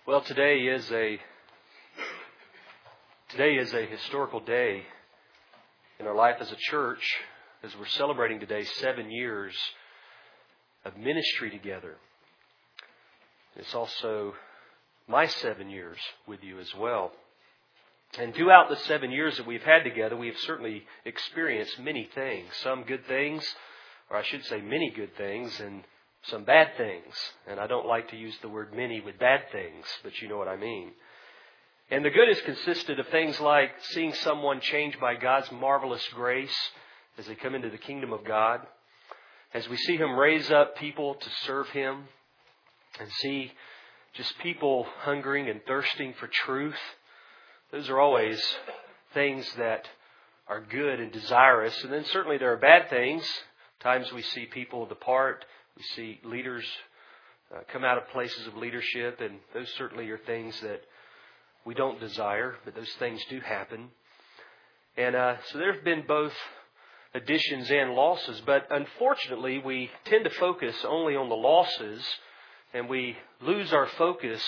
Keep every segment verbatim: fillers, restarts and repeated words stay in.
Well, today is a today is a historical day in our life as a church, as we're celebrating today seven years of ministry together. It's also my seven years with you as well. And throughout the seven years that we've had together, we have certainly experienced many things. Some good things, or I should say many good things, and some bad things. And I don't like to use the word many with bad things, but you know what I mean. And the good has consisted of things like seeing someone changed by God's marvelous grace as they come into the kingdom of God, as we see Him raise up people to serve Him, and see just people hungering and thirsting for truth. Those are always things that are good and desirous. And then certainly there are bad things. Times we see people depart. We see leaders uh, come out of places of leadership. And those certainly are things that we don't desire. But those things do happen. And uh, so there have been both additions and losses. But unfortunately, we tend to focus only on the losses. And we lose our focus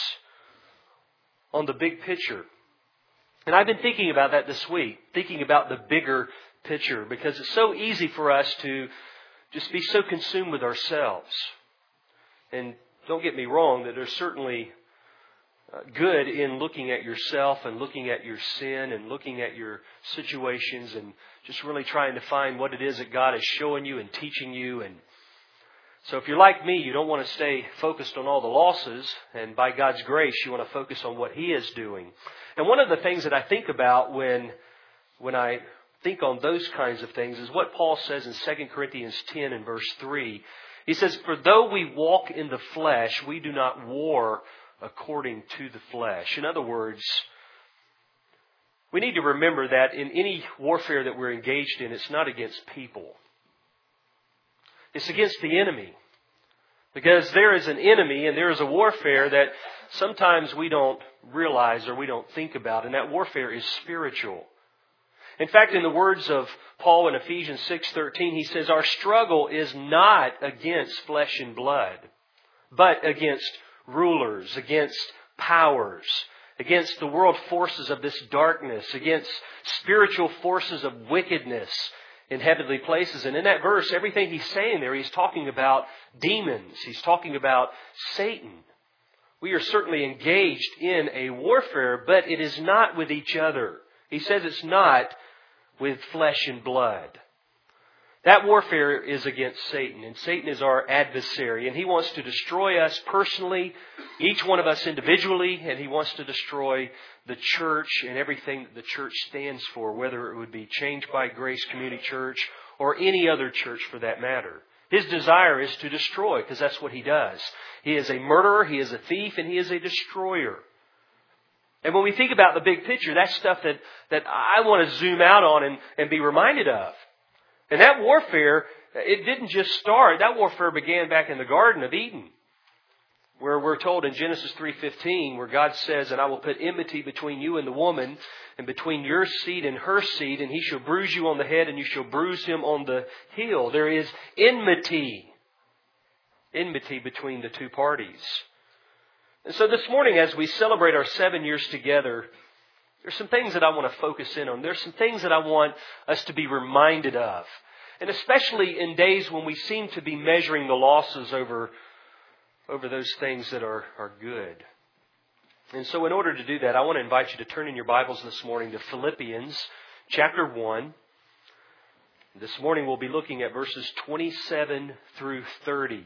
on the big picture. And I've been thinking about that this week, thinking about the bigger picture, because it's so easy for us to just be so consumed with ourselves. And don't get me wrong, that there's certainly good in looking at yourself and looking at your sin and looking at your situations and just really trying to find what it is that God is showing you and teaching you. And so if you're like me, you don't want to stay focused on all the losses, and by God's grace, you want to focus on what He is doing. And one of the things that I think about when, when I think on those kinds of things is what Paul says in Second Corinthians ten and verse three. He says, "For though we walk in the flesh, we do not war according to the flesh." In other words, we need to remember that in any warfare that we're engaged in, it's not against people. It's against the enemy. Because there is an enemy and there is a warfare that sometimes we don't realize or we don't think about. And that warfare is spiritual. In fact, in the words of Paul in Ephesians six thirteen, he says, "Our struggle is not against flesh and blood, but against rulers, against powers, against the world forces of this darkness, against spiritual forces of wickedness in heavenly places." And in that verse, everything he's saying there, he's talking about demons. He's talking about Satan. We are certainly engaged in a warfare, but it is not with each other. He says it's not with flesh and blood. That warfare is against Satan, and Satan is our adversary, and he wants to destroy us personally, each one of us individually, and he wants to destroy the church and everything that the church stands for, whether it would be Changed by Grace Community Church or any other church for that matter. His desire is to destroy, because that's what he does. He is a murderer, he is a thief, and he is a destroyer. And when we think about the big picture, that's stuff that, that I want to zoom out on and, and be reminded of. And that warfare, it didn't just start. That warfare began back in the Garden of Eden, where we're told in Genesis three fifteen, where God says, "And I will put enmity between you and the woman, and between your seed and her seed, and he shall bruise you on the head, and you shall bruise him on the heel." There is enmity. Enmity between the two parties. And so this morning, as we celebrate our seven years together, there's some things that I want to focus in on. There's some things that I want us to be reminded of. And especially in days when we seem to be measuring the losses over, over those things that are, are good. And so in order to do that, I want to invite you to turn in your Bibles this morning to Philippians chapter one. This morning we'll be looking at verses twenty-seven through thirty.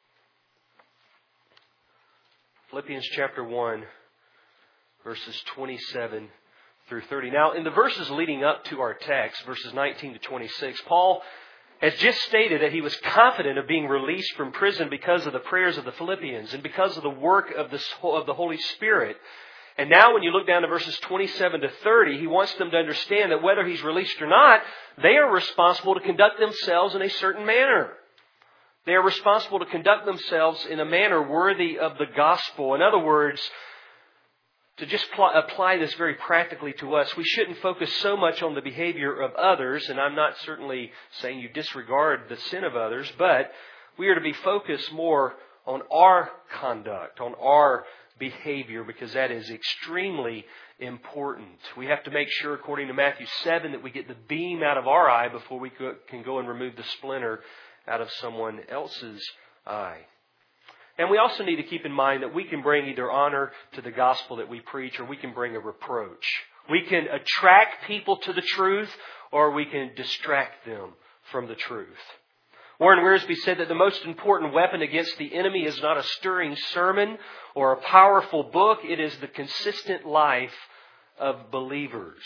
Philippians chapter one, verses twenty-seven through thirty. Now, in the verses leading up to our text, verses nineteen to twenty-six, Paul has just stated that he was confident of being released from prison because of the prayers of the Philippians and because of the work of the, of the Holy Spirit. And now when you look down to verses twenty-seven to thirty, he wants them to understand that whether he's released or not, they are responsible to conduct themselves in a certain manner. They are responsible to conduct themselves in a manner worthy of the gospel. In other words, to just pl- apply this very practically to us, we shouldn't focus so much on the behavior of others, and I'm not certainly saying you disregard the sin of others, but we are to be focused more on our conduct, on our behavior, because that is extremely important. We have to make sure, according to Matthew seven, that we get the beam out of our eye before we can go and remove the splinter out of someone else's eye. And we also need to keep in mind that we can bring either honor to the gospel that we preach, or we can bring a reproach. We can attract people to the truth, or we can distract them from the truth. Warren Wiersbe said that the most important weapon against the enemy is not a stirring sermon or a powerful book. It is the consistent life of believers.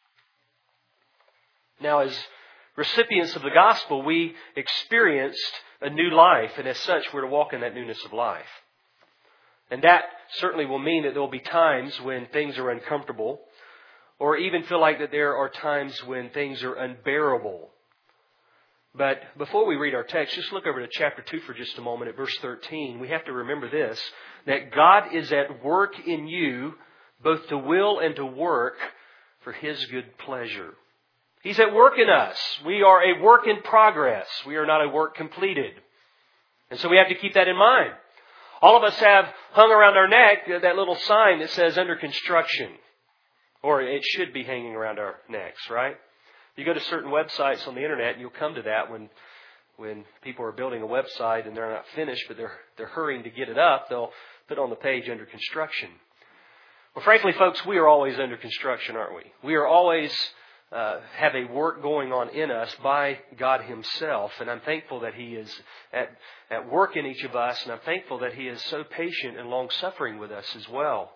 Now, as recipients of the gospel, we experienced a new life, and as such, we're to walk in that newness of life. And that certainly will mean that there will be times when things are uncomfortable, or even feel like that there are times when things are unbearable. But before we read our text, just look over to chapter two for just a moment at verse thirteen. We have to remember this, that God is at work in you, both to will and to work for His good pleasure. He's at work in us. We are a work in progress. We are not a work completed. And so we have to keep that in mind. All of us have hung around our neck that little sign that says under construction. Or it should be hanging around our necks, right? You go to certain websites on the internet and you'll come to that when when people are building a website and they're not finished, but they're they're hurrying to get it up, they'll put on the page under construction. Well, frankly, folks, we are always under construction, aren't we? We are always uh, have a work going on in us by God Himself, and I'm thankful that He is at at work in each of us, and I'm thankful that He is so patient and long-suffering with us as well.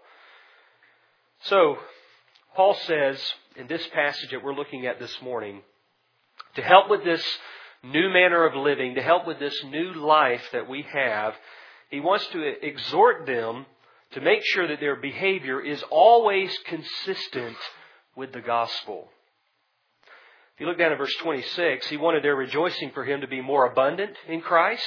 So, Paul says in this passage that we're looking at this morning, to help with this new manner of living, to help with this new life that we have, he wants to exhort them to make sure that their behavior is always consistent with the gospel. If you look down at verse twenty-six, he wanted their rejoicing for him to be more abundant in Christ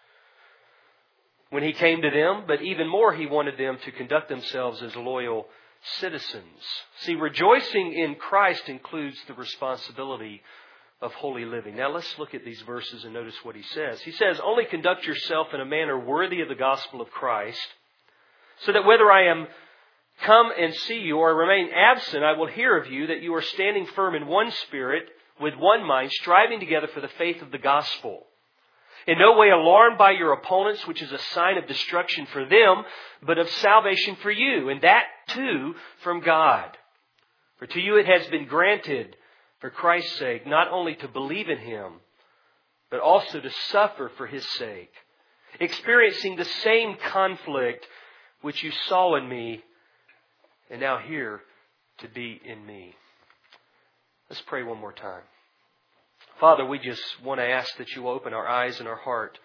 when he came to them, but even more he wanted them to conduct themselves as loyal citizens. See, rejoicing in Christ includes the responsibility of holy living. Now let's look at these verses and notice what he says. He says, only conduct yourself in a manner worthy of the gospel of Christ, so that whether I am come and see you or remain absent, I will hear of you that you are standing firm in one spirit, with one mind, striving together for the faith of the gospel. In no way alarmed by your opponents, which is a sign of destruction for them, but of salvation for you, and that too from God. For to you it has been granted, for Christ's sake, not only to believe in Him, but also to suffer for His sake, experiencing the same conflict which you saw in me, and now hear to be in me. Let's pray one more time. Father, we just want to ask that you open our eyes and our heart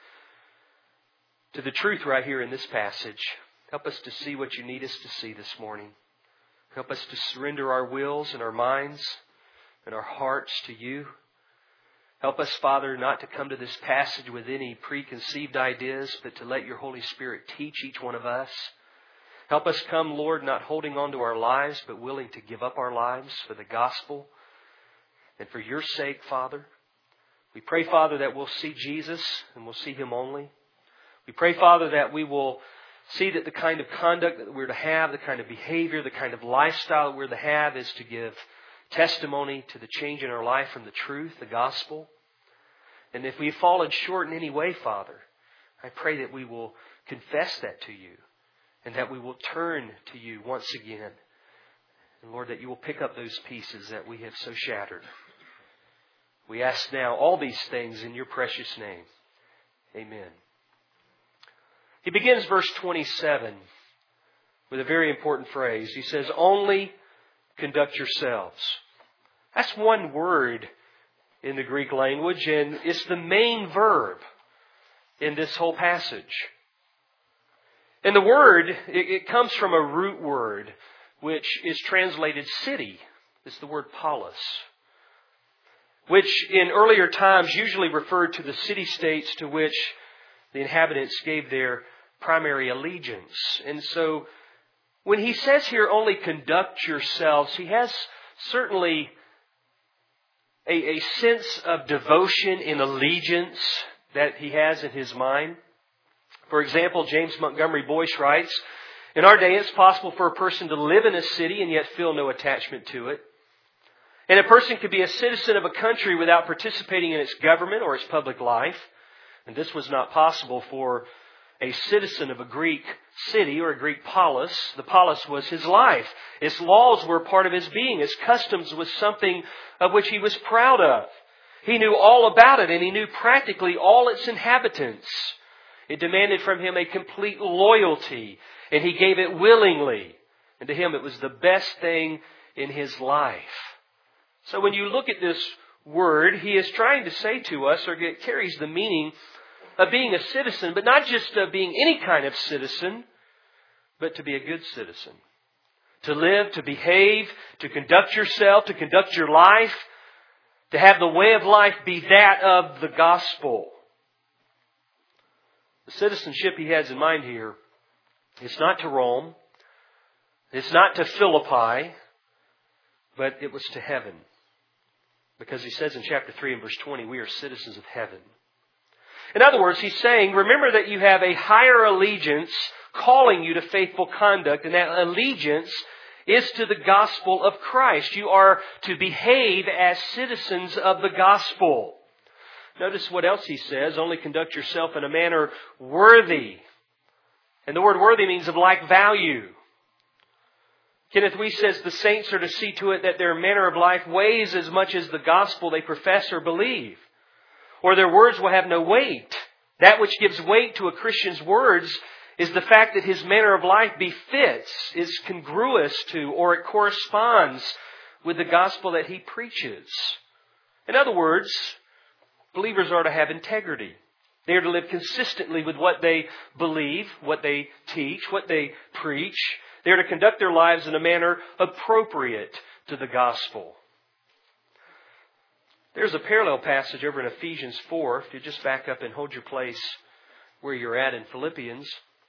to the truth right here in this passage. Help us to see what you need us to see this morning. Help us to surrender our wills and our minds and our hearts to you. Help us, Father, not to come to this passage with any preconceived ideas, but to let your Holy Spirit teach each one of us. Help us come, Lord, not holding on to our lives, but willing to give up our lives for the gospel and for your sake, Father. We pray, Father, that we'll see Jesus and we'll see Him only. We pray, Father, that we will see that the kind of conduct that we're to have, the kind of behavior, the kind of lifestyle that we're to have is to give testimony to the change in our life from the truth, the gospel. And if we've fallen short in any way, Father, I pray that we will confess that to you and that we will turn to you once again. And Lord, that you will pick up those pieces that we have so shattered. We ask now all these things in your precious name. Amen. He begins verse twenty-seven with a very important phrase. He says, only conduct yourselves. That's one word in the Greek language, and it's the main verb in this whole passage. And the word, it, it comes from a root word, which is translated city. It's the word polis, which in earlier times usually referred to the city-states to which the inhabitants gave their primary allegiance. And so when he says here, only conduct yourselves, he has certainly a, a sense of devotion and allegiance that he has in his mind. For example, James Montgomery Boyce writes, In our day, it's possible for a person to live in a city and yet feel no attachment to it. And a person could be a citizen of a country without participating in its government or its public life. And this was not possible for a citizen of a Greek city or a Greek polis. The polis was his life. Its laws were part of his being. Its customs was something of which he was proud of. He knew all about it, and he knew practically all its inhabitants. It demanded from him a complete loyalty, and he gave it willingly. And to him it was the best thing in his life. So when you look at this word, he is trying to say to us, or it carries the meaning of being a citizen, but not just of being any kind of citizen, but to be a good citizen. To live, to behave, to conduct yourself, to conduct your life, to have the way of life be that of the gospel. The citizenship he has in mind here, it's not to Rome, it's not to Philippi, but it was to heaven. Because he says in chapter three and verse twenty, we are citizens of heaven. In other words, he's saying, remember that you have a higher allegiance calling you to faithful conduct, and that allegiance is to the gospel of Christ. You are to behave as citizens of the gospel. Notice what else he says. Only conduct yourself in a manner worthy. And the word worthy means of like value. Kenneth Wuest says the saints are to see to it that their manner of life weighs as much as the gospel they profess or believe, or their words will have no weight. That which gives weight to a Christian's words is the fact that his manner of life befits, is congruous to, or it corresponds with the gospel that he preaches. In other words, believers are to have integrity. They are to live consistently with what they believe, what they teach, what they preach. They are to conduct their lives in a manner appropriate to the gospel. There's a parallel passage over in Ephesians four. If you just back up and hold your place where you're at in Philippians.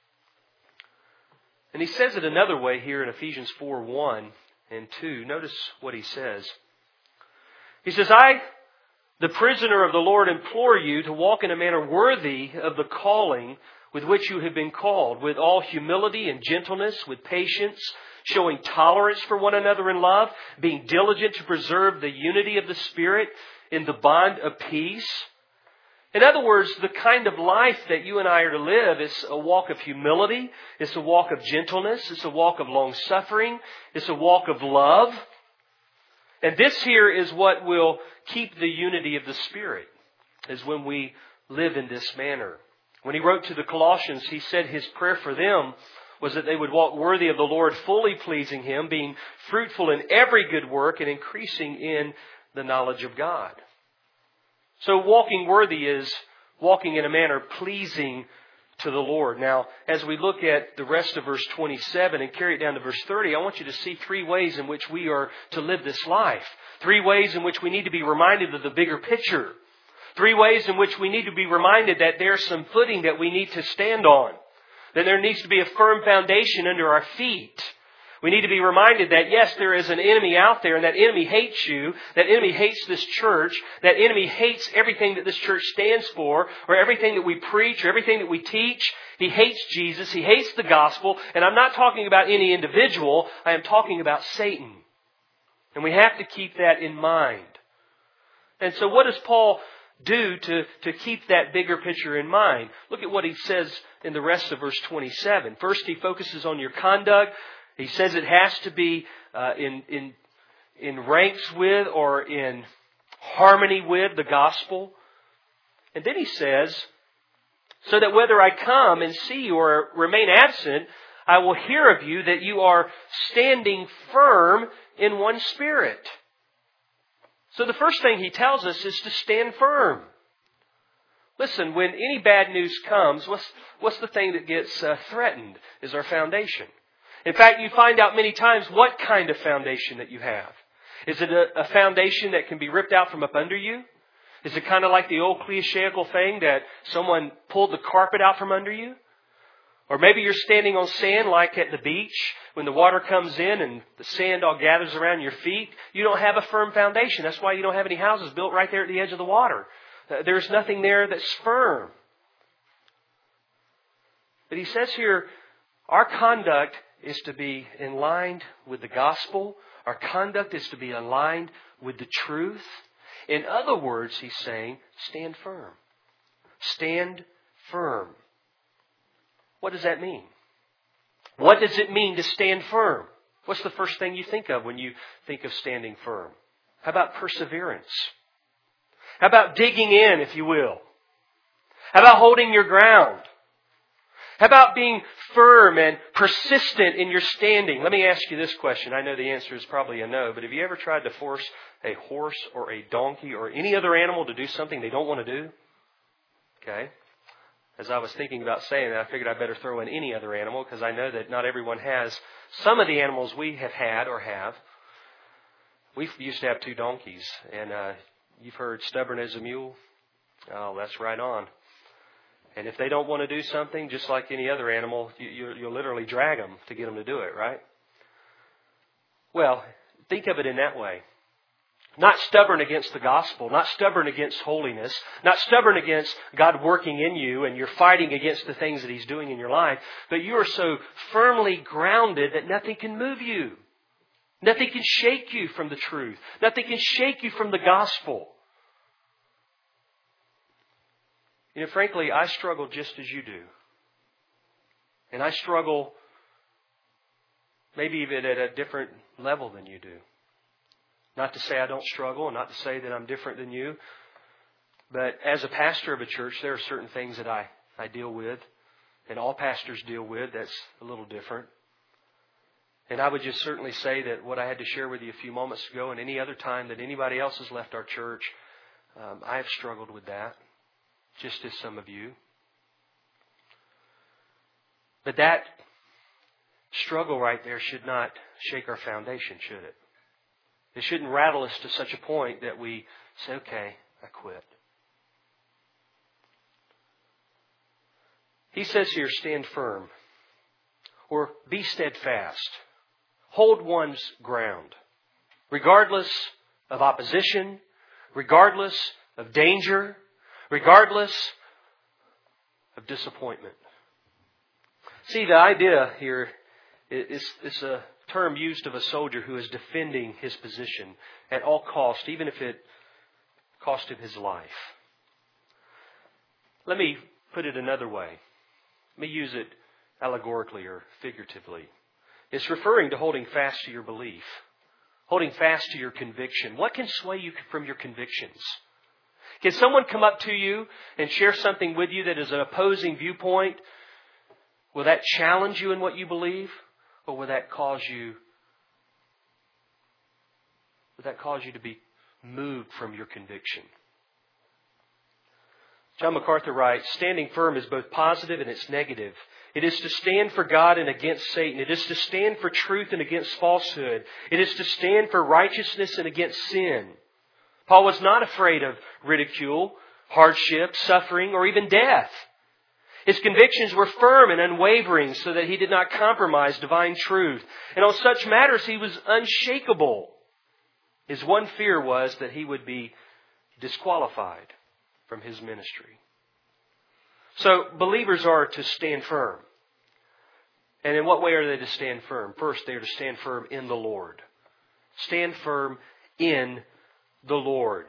And he says it another way here in Ephesians four, one and two. Notice what he says. He says, I, the prisoner of the Lord, implore you to walk in a manner worthy of the calling with which you have been called, with all humility and gentleness, with patience, showing tolerance for one another in love, being diligent to preserve the unity of the Spirit in the bond of peace. In other words, the kind of life that you and I are to live is a walk of humility, it's a walk of gentleness, it's a walk of long-suffering, it's a walk of love. And this here is what will keep the unity of the Spirit, is when we live in this manner. When he wrote to the Colossians, he said his prayer for them was that they would walk worthy of the Lord, fully pleasing Him, being fruitful in every good work and increasing in the knowledge of God. So walking worthy is walking in a manner pleasing to the Lord. Now, as we look at the rest of verse twenty-seven and carry it down to verse thirty, I want you to see three ways in which we are to live this life. Three ways in which we need to be reminded of the bigger picture. Three ways in which we need to be reminded that there's some footing that we need to stand on. That there needs to be a firm foundation under our feet. We need to be reminded that, yes, there is an enemy out there, and that enemy hates you. That enemy hates this church. That enemy hates everything that this church stands for, or everything that we preach, or everything that we teach. He hates Jesus. He hates the gospel. And I'm not talking about any individual. I am talking about Satan. And we have to keep that in mind. And so what does Paul do to, to keep that bigger picture in mind? Look at what he says in the rest of verse twenty-seven. First, he focuses on your conduct. He says it has to be uh, in, in, in ranks with or in harmony with the gospel. And then he says, so that whether I come and see you or remain absent, I will hear of you that you are standing firm in one spirit. So the first thing he tells us is to stand firm. Listen, when any bad news comes, what's, what's the thing that gets uh, threatened is our foundation. In fact, you find out many times what kind of foundation that you have. Is it a, a foundation that can be ripped out from up under you? Is it kind of like the old clichéical thing that someone pulled the carpet out from under you? Or maybe you're standing on sand like at the beach when the water comes in and the sand all gathers around your feet. You don't have a firm foundation. That's why you don't have any houses built right there at the edge of the water. There's nothing there that's firm. But he says here, Our conduct is to be in line with the gospel. Our conduct is to be aligned with the truth. In other words, he's saying, stand firm. Stand firm. What does that mean? What does it mean to stand firm? What's the first thing you think of when you think of standing firm? How about perseverance? How about digging in, if you will? How about holding your ground? How about being firm and persistent in your standing? Let me ask you this question. I know the answer is probably a no, but have you ever tried to force a horse or a donkey or any other animal to do something they don't want to do? Okay. As I was thinking about saying that, I figured I'd better throw in any other animal because I know that not everyone has. Some of the animals we have had or have, we used to have two donkeys, and uh, you've heard stubborn as a mule. Oh, that's right on. And if they don't want to do something, just like any other animal, you, you, you'll literally drag them to get them to do it, right? Well, think of it in that way. Not stubborn against the gospel, not stubborn against holiness, not stubborn against God working in you and you're fighting against the things that He's doing in your life, but you are so firmly grounded that nothing can move you. Nothing can shake you from the truth. Nothing can shake you from the gospel. You know, frankly, I struggle just as you do. And I struggle maybe even at a different level than you do. Not to say I don't struggle, and not to say that I'm different than you. But as a pastor of a church, there are certain things that I, I deal with, and all pastors deal with. That's a little different. And I would just certainly say that what I had to share with you a few moments ago, and any other time that anybody else has left our church, um, I have struggled with that. Just as some of you. But that struggle right there should not shake our foundation, should it? It shouldn't rattle us to such a point that we say, okay, I quit. He says here, stand firm. Or be steadfast. Hold one's ground. Regardless of opposition, regardless of danger, regardless of disappointment. See, the idea here is, is a term used of a soldier who is defending his position at all cost, even if it cost him his life. Let me put it another way. Let me use it allegorically or figuratively. It's referring to holding fast to your belief, holding fast to your conviction. What can sway you from your convictions? Can someone come up to you and share something with you that is an opposing viewpoint? Will that challenge you in what you believe? Or will that cause you, will that cause you to be moved from your conviction? John MacArthur writes, standing firm is both positive and it's negative. It is to stand for God and against Satan. It is to stand for truth and against falsehood. It is to stand for righteousness and against sin. Paul was not afraid of ridicule, hardship, suffering, or even death. His convictions were firm and unwavering so that he did not compromise divine truth. And on such matters he was unshakable. His one fear was that he would be disqualified from his ministry. So believers are to stand firm. And in what way are they to stand firm? First, they are to stand firm in the Lord. Stand firm in the Lord.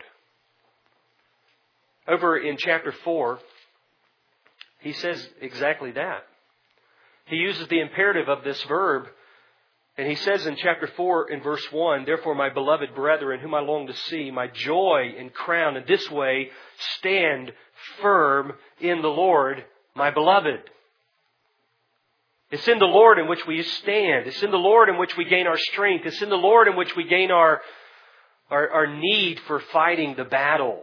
Over in chapter four, he says exactly that. He uses the imperative of this verb, and he says in chapter four in verse one, therefore my beloved brethren, whom I long to see, my joy and crown, in this way stand firm in the Lord, my beloved. It's in the Lord in which we stand. It's in the Lord in which we gain our strength. It's in the Lord in which we gain our Our, our need for fighting the battle.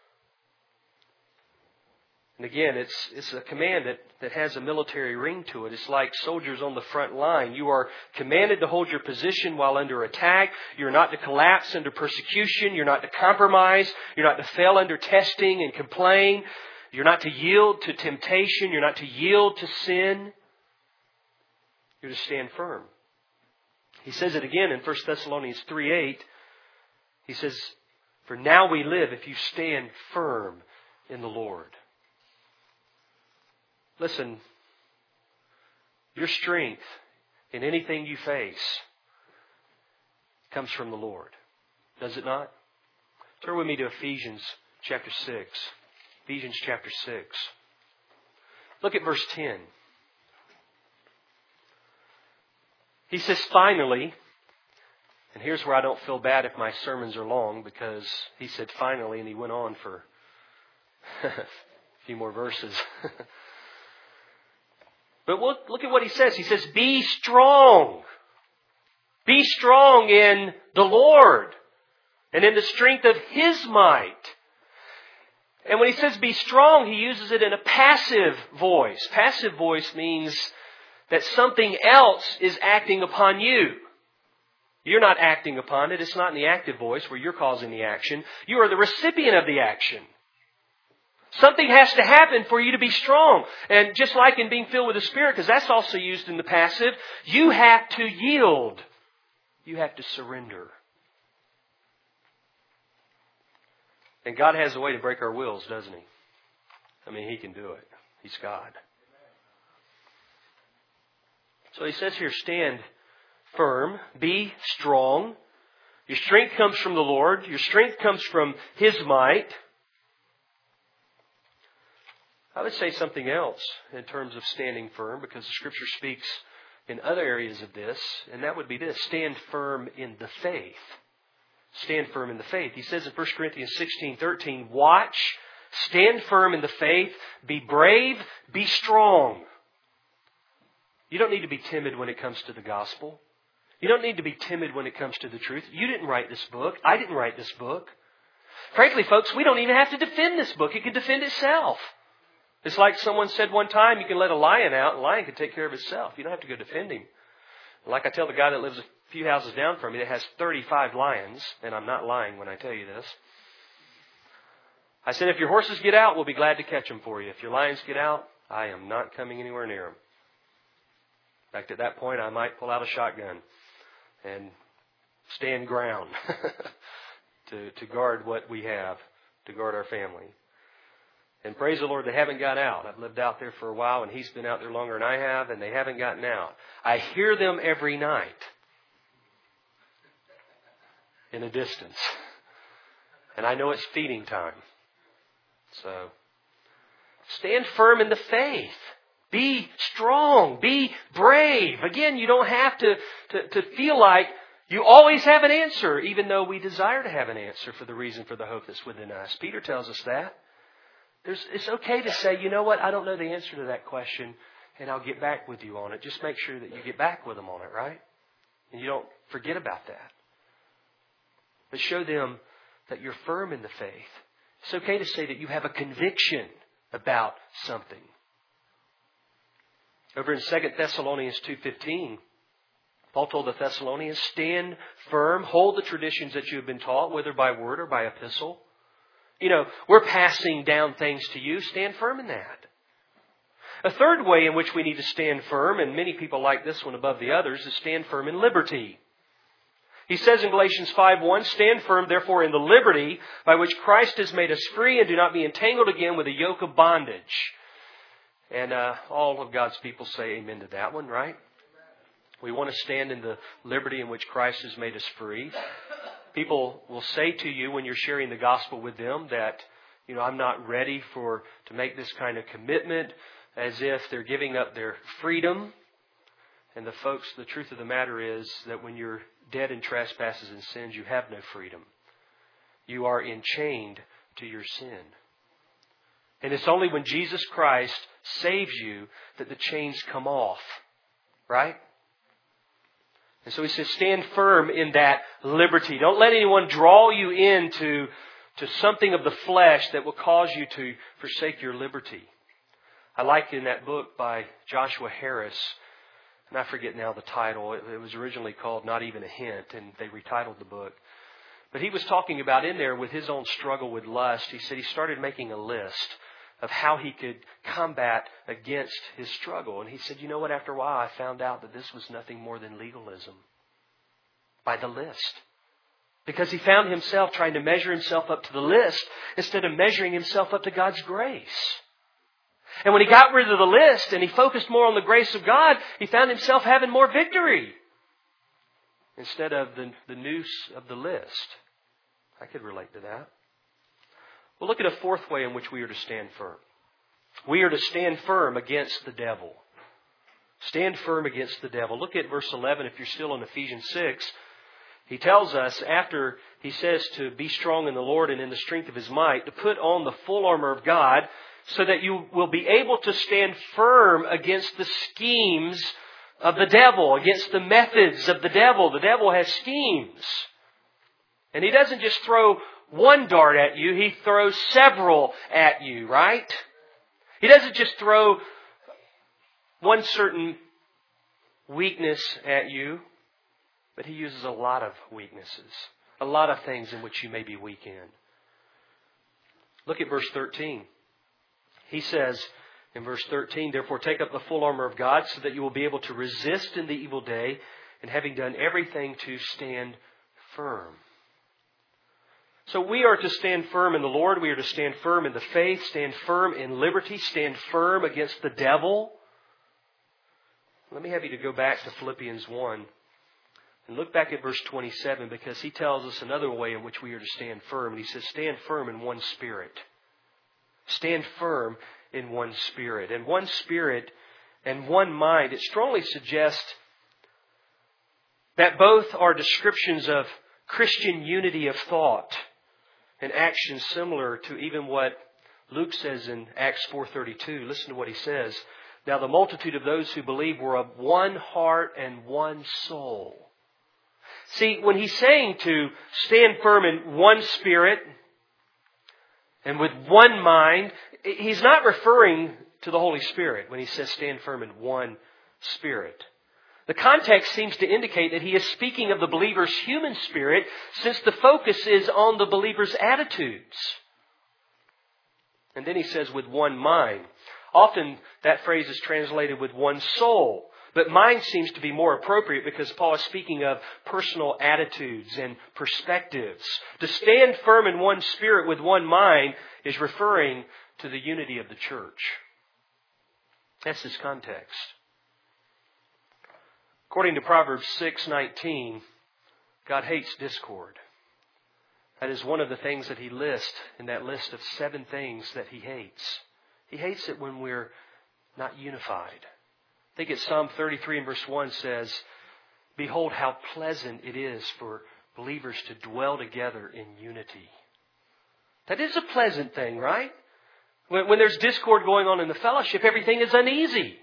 And again, it's it's a command that, that has a military ring to it. It's like soldiers on the front line. You are commanded to hold your position while under attack. You're not to collapse under persecution. You're not to compromise. You're not to fail under testing and complain. You're not to yield to temptation. You're not to yield to sin. You're to stand firm. He says it again in First Thessalonians three eight. He says, for now we live if you stand firm in the Lord. Listen, Your strength in anything you face comes from the Lord. Does it not? Turn with me to Ephesians chapter six. Ephesians chapter six. Look at verse ten. He says, finally, and here's where I don't feel bad if my sermons are long, because he said finally, and he went on for a few more verses. But look, look at what he says. He says, be strong. Be strong in the Lord and in the strength of His might. And when he says be strong, he uses it in a passive voice. Passive voice means that something else is acting upon you. You're not acting upon it. It's not in the active voice where you're causing the action. You are the recipient of the action. Something has to happen for you to be strong. And just like in being filled with the Spirit, because that's also used in the passive, you have to yield. You have to surrender. And God has a way to break our wills, doesn't He? I mean, He can do it. He's God. So He says here, stand firm, be strong. Your strength comes from the Lord. Your strength comes from His might. I would say something else in terms of standing firm, because the Scripture speaks in other areas of this, and that would be this: stand firm in the faith. Stand firm in the faith. He says in First Corinthians sixteen thirteen, watch, stand firm in the faith, be brave, be strong. You don't need to be timid when it comes to the gospel. You don't need to be timid when it comes to the truth. You didn't write this book. I didn't write this book. Frankly, folks, we don't even have to defend this book. It can defend itself. It's like someone said one time, you can let a lion out, and a lion can take care of itself. You don't have to go defend him. Like I tell the guy that lives a few houses down from me that has thirty-five lions, and I'm not lying when I tell you this. I said, if your horses get out, we'll be glad to catch them for you. If your lions get out, I am not coming anywhere near them. In fact, at that point, I might pull out a shotgun and stand ground to, to guard what we have, to guard our family. And praise the Lord, they haven't got out. I've lived out there for a while, and he's been out there longer than I have, and they haven't gotten out. I hear them every night in a distance. And I know it's feeding time. So, stand firm in the faith. Be strong. Be brave. Again, you don't have to, to, to feel like you always have an answer, even though we desire to have an answer for the reason for the hope that's within us. Peter tells us that. There's, it's okay to say, you know what, I don't know the answer to that question, and I'll get back with you on it. Just make sure that you get back with them on it, right? And you don't forget about that. But show them that you're firm in the faith. It's okay to say that you have a conviction about something. Over in Second Thessalonians two fifteen, Paul told the Thessalonians, stand firm, hold the traditions that you have been taught, whether by word or by epistle. You know, we're passing down things to you. Stand firm in that. A third way in which we need to stand firm, and many people like this one above the others, is stand firm in liberty. He says in Galatians five one, stand firm, therefore, in the liberty by which Christ has made us free, and do not be entangled again with a yoke of bondage. And uh, all of God's people say amen to that one, right? We want to stand in the liberty in which Christ has made us free. People will say to you when you're sharing the gospel with them that, you know, I'm not ready for to make this kind of commitment, as if they're giving up their freedom. And the folks, the truth of the matter is that when you're dead in trespasses and sins, you have no freedom. You are enchained to your sin. And it's only when Jesus Christ saves you that the chains come off. Right? And so he says, stand firm in that liberty. Don't let anyone draw you into to something of the flesh that will cause you to forsake your liberty. I like in that book by Joshua Harris, and I forget now the title. It, it was originally called Not Even a Hint, and they retitled the book. But he was talking about in there with his own struggle with lust. He said he started making a list of how he could combat against his struggle. And he said, you know what, after a while I found out that this was nothing more than legalism by the list. Because he found himself trying to measure himself up to the list instead of measuring himself up to God's grace. And when he got rid of the list and he focused more on the grace of God, he found himself having more victory instead of the, the noose of the list. I could relate to that. Well, look at a fourth way in which we are to stand firm. We are to stand firm against the devil. Stand firm against the devil. Look at verse eleven if you're still in Ephesians six. He tells us, after he says to be strong in the Lord and in the strength of His might, to put on the full armor of God so that you will be able to stand firm against the schemes of the devil, against the methods of the devil. The devil has schemes. And he doesn't just throw one dart at you, he throws several at you, right? He doesn't just throw one certain weakness at you, but he uses a lot of weaknesses, a lot of things in which you may be weak in. Look at verse thirteen. He says in verse thirteen, therefore take up the full armor of God so that you will be able to resist in the evil day, and having done everything to stand firm. So we are to stand firm in the Lord. We are to stand firm in the faith, stand firm in liberty, stand firm against the devil. Let me have you to go back to Philippians one and look back at verse twenty-seven, because he tells us another way in which we are to stand firm. And he says, stand firm in one spirit. Stand firm in one spirit. And one spirit and one mind. It strongly suggests that both are descriptions of Christian unity of thought and action, similar to even what Luke says in Acts four thirty-two. Listen to what he says. Now the multitude of those who believed were of one heart and one soul. See, when he's saying to stand firm in one spirit and with one mind, he's not referring to the Holy Spirit when he says stand firm in one spirit. The context seems to indicate that he is speaking of the believer's human spirit, since the focus is on the believer's attitudes. And then he says with one mind. Often that phrase is translated with one soul. But mind seems to be more appropriate because Paul is speaking of personal attitudes and perspectives. To stand firm in one spirit with one mind is referring to the unity of the church. That's his context. According to Proverbs six nineteen, God hates discord. That is one of the things that he lists in that list of seven things that he hates. He hates it when we're not unified. I think it's Psalm thirty-three and verse one says, behold how pleasant it is for believers to dwell together in unity. That is a pleasant thing, right? When, when there's discord going on in the fellowship, everything is uneasy.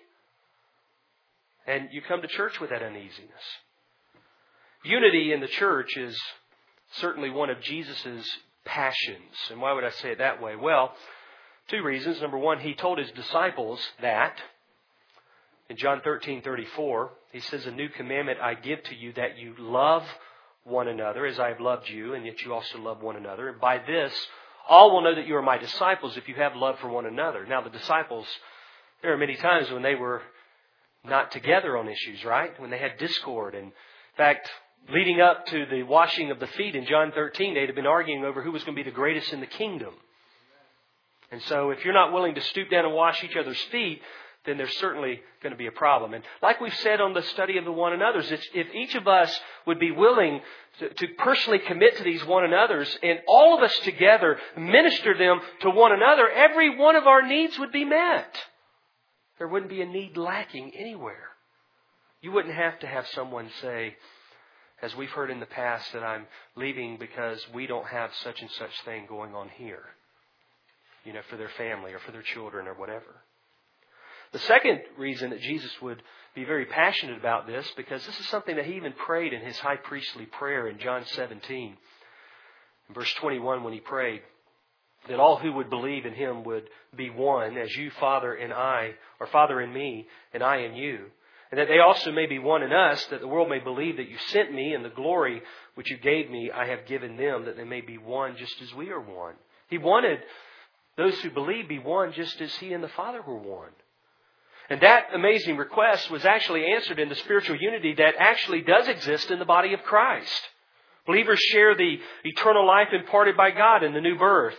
And you come to church with that uneasiness. Unity in the church is certainly one of Jesus' passions. And why would I say it that way? Well, two reasons. Number one, he told his disciples that. In John thirteen thirty-four, he says, a new commandment I give to you, that you love one another as I have loved you, and yet you also love one another. And by this, all will know that you are my disciples if you have love for one another. Now, the disciples, there are many times when they were not together on issues, right? When they had discord. And in fact, leading up to the washing of the feet in John thirteen, they'd have been arguing over who was going to be the greatest in the kingdom. And so if you're not willing to stoop down and wash each other's feet, then there's certainly going to be a problem. And like we've said on the study of the one another's, it's, if each of us would be willing to, to personally commit to these one another's, and all of us together minister them to one another, every one of our needs would be met. There wouldn't be a need lacking anywhere. You wouldn't have to have someone say, as we've heard in the past, that I'm leaving because we don't have such and such thing going on here. You know, for their family or for their children or whatever. The second reason that Jesus would be very passionate about this, because this is something that he even prayed in his high priestly prayer in John seventeen. In verse twenty-one, when he prayed, that all who would believe in him would be one, as you, Father, and I, or Father in me, and I in you. And that they also may be one in us, that the world may believe that you sent me, and the glory which you gave me I have given them, that they may be one just as we are one. He wanted those who believe be one just as he and the Father were one. And that amazing request was actually answered in the spiritual unity that actually does exist in the body of Christ. Believers share the eternal life imparted by God in the new birth.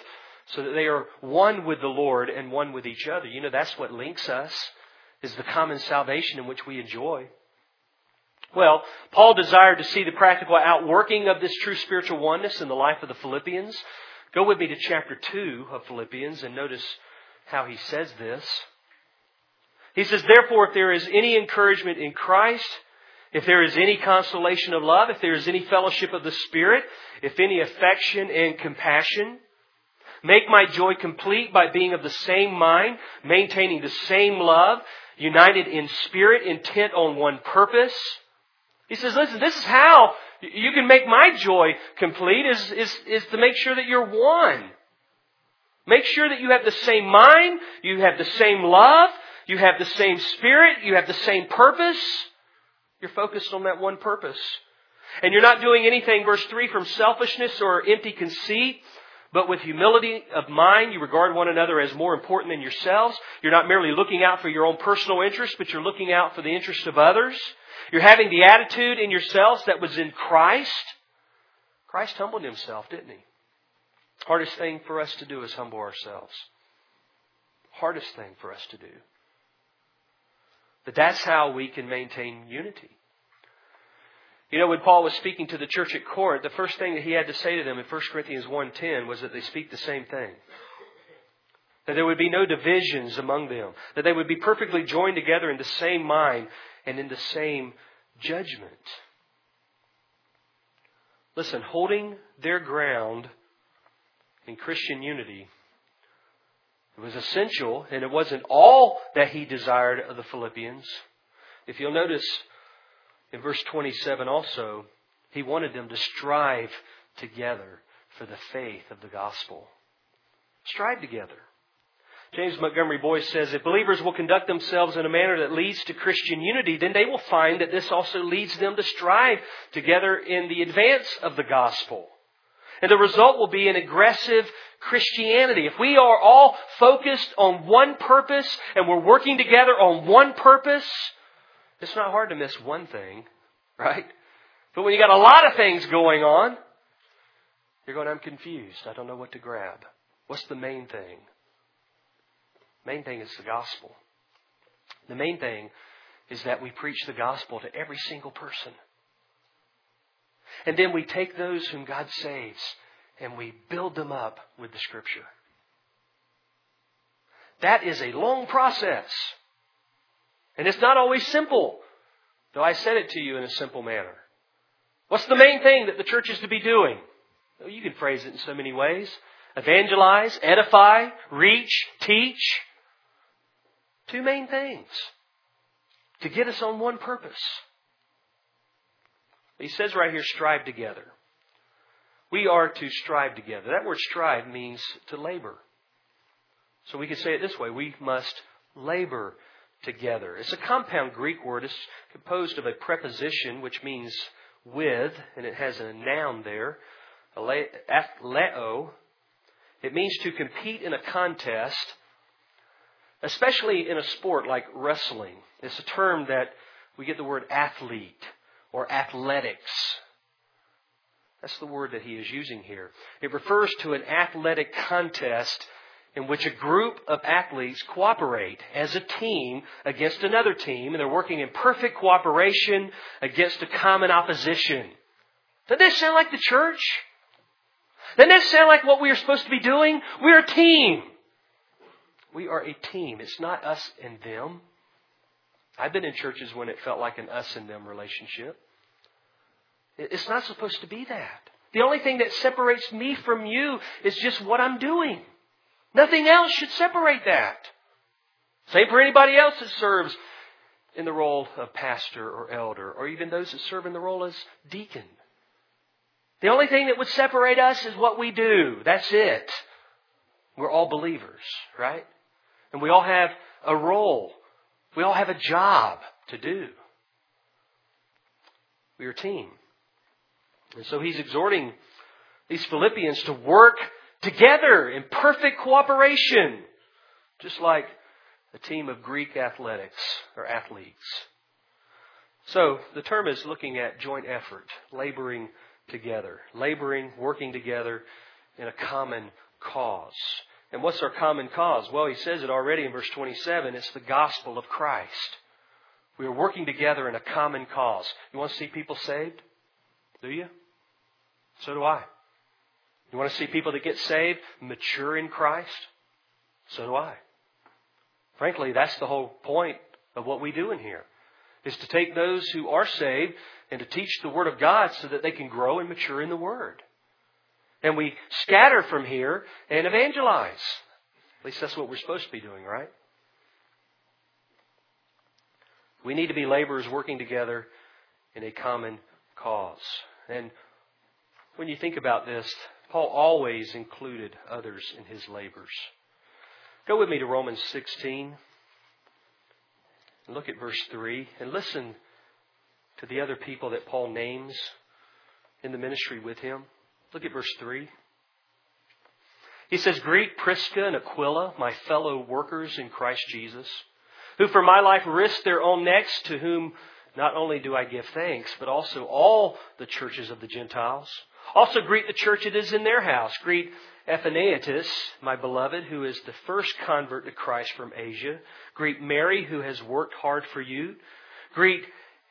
so that they are one with the Lord and one with each other. You know, that's what links us, is the common salvation in which we enjoy. Well, Paul desired to see the practical outworking of this true spiritual oneness in the life of the Philippians. Go with me to chapter two of Philippians and notice how he says this. He says, therefore, if there is any encouragement in Christ, if there is any consolation of love, if there is any fellowship of the Spirit, if any affection and compassion, make my joy complete by being of the same mind, maintaining the same love, united in spirit, intent on one purpose. He says, listen, this is how you can make my joy complete, is, is, is to make sure that you're one. Make sure that you have the same mind, you have the same love, you have the same spirit, you have the same purpose. You're focused on that one purpose. And you're not doing anything, verse three, from selfishness or empty conceit, but with humility of mind, you regard one another as more important than yourselves. You're not merely looking out for your own personal interest, but you're looking out for the interest of others. You're having the attitude in yourselves that was in Christ. Christ humbled Himself, didn't He? Hardest thing for us to do is humble ourselves. Hardest thing for us to do. But that's how we can maintain unity. You know, when Paul was speaking to the church at Corinth, the first thing that he had to say to them in First Corinthians one ten was that they speak the same thing. That there would be no divisions among them. That they would be perfectly joined together in the same mind and in the same judgment. Listen, holding their ground in Christian unity, it was essential, and it wasn't all that he desired of the Philippians. If you'll notice in verse twenty-seven also, he wanted them to strive together for the faith of the gospel. Strive together. James Montgomery Boyce says, if believers will conduct themselves in a manner that leads to Christian unity, then they will find that this also leads them to strive together in the advance of the gospel. And the result will be an aggressive Christianity. If we are all focused on one purpose and we're working together on one purpose, it's not hard to miss one thing, right? But when you got a lot of things going on, you're going, I'm confused. I don't know what to grab. What's the main thing? Main thing is the gospel. The main thing is that we preach the gospel to every single person. And then we take those whom God saves and we build them up with the Scripture. That is a long process. And it's not always simple, though I said it to you in a simple manner. What's the main thing that the church is to be doing? Well, you can phrase it in so many ways. Evangelize, edify, reach, teach. Two main things to get us on one purpose. He says right here, strive together. We are to strive together. That word strive means to labor. So we could say it this way. We must labor together. It's a compound Greek word. It's composed of a preposition which means with, and it has a noun there, athleo. It means to compete in a contest, especially in a sport like wrestling. It's a term that we get the word athlete or athletics. That's the word that he is using here. It refers to an athletic contest in which a group of athletes cooperate as a team against another team, and they're working in perfect cooperation against a common opposition. Doesn't that sound like the church? Doesn't that sound like what we are supposed to be doing? We're a team. We are a team. It's not us and them. I've been in churches when it felt like an us and them relationship. It's not supposed to be that. The only thing that separates me from you is just what I'm doing. Nothing else should separate that. Same for anybody else that serves in the role of pastor or elder, or even those that serve in the role as deacon. The only thing that would separate us is what we do. That's it. We're all believers, right? And we all have a role. We all have a job to do. We're a team. And so he's exhorting these Philippians to work together in perfect cooperation, just like a team of Greek athletics or athletes. So the term is looking at joint effort, laboring together, laboring, working together in a common cause. And what's our common cause? Well, he says it already in verse twenty-seven. It's the gospel of Christ. We are working together in a common cause. You want to see people saved? Do you? So do I. You want to see people that get saved, mature in Christ? So do I. Frankly, that's the whole point of what we do in here, is to take those who are saved and to teach the Word of God so that they can grow and mature in the Word. And we scatter from here and evangelize. At least that's what we're supposed to be doing, right? We need to be laborers working together in a common cause. And when you think about this, Paul always included others in his labors. Go with me to Romans sixteen. And look at verse three. And listen to the other people that Paul names in the ministry with him. Look at verse three. He says, "Greet Prisca and Aquila, my fellow workers in Christ Jesus, who for my life risked their own necks, to whom not only do I give thanks, but also all the churches of the Gentiles. Also greet the church that is in their house. Greet Epaphroditus, my beloved, who is the first convert to Christ from Asia. Greet Mary, who has worked hard for you. Greet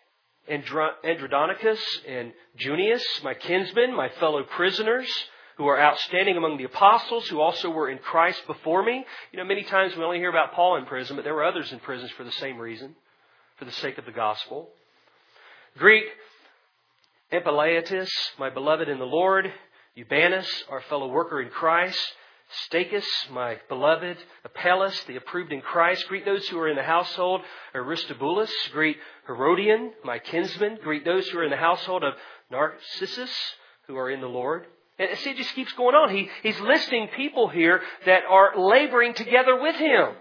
Andronicus and Junius, my kinsmen, my fellow prisoners, who are outstanding among the apostles, who also were in Christ before me." You know, many times we only hear about Paul in prison, but there were others in prisons for the same reason, for the sake of the gospel. "Greet Epaphroditus, my beloved in the Lord. Eubanus, our fellow worker in Christ. Stachys, my beloved. Apelles, the approved in Christ. Greet those who are in the household of Aristobulus. Greet Herodion, my kinsman. Greet those who are in the household of Narcissus, who are in the Lord." And see, it just keeps going on. He, he's listing people here that are laboring together with him.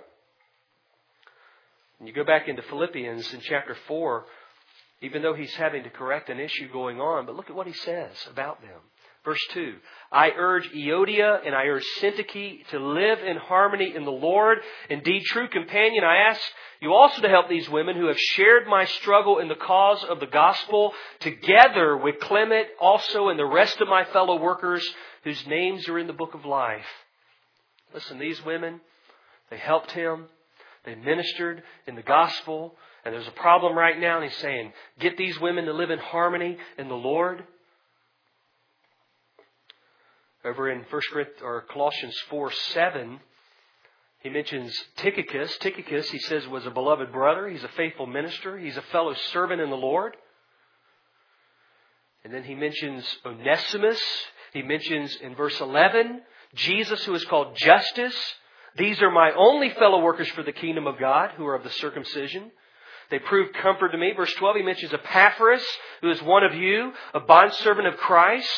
And you go back into Philippians in chapter four, even though he's having to correct an issue going on, but look at what he says about them. Verse two, "I urge Euodia and I urge Syntyche to live in harmony in the Lord. Indeed, true companion, I ask you also to help these women who have shared my struggle in the cause of the gospel, together with Clement also and the rest of my fellow workers whose names are in the book of life." Listen, these women, they helped him. They ministered in the gospel. And there's a problem right now. And he's saying, get these women to live in harmony in the Lord. Over in First Corinthians or Colossians four seven, he mentions Tychicus. Tychicus, he says, was a beloved brother. He's a faithful minister. He's a fellow servant in the Lord. And then he mentions Onesimus. He mentions in verse eleven, Jesus, who is called Justus. "These are my only fellow workers for the kingdom of God, who are of the circumcision. They prove comfort to me." Verse twelve, he mentions Epaphras, who is one of you, a bondservant of Christ.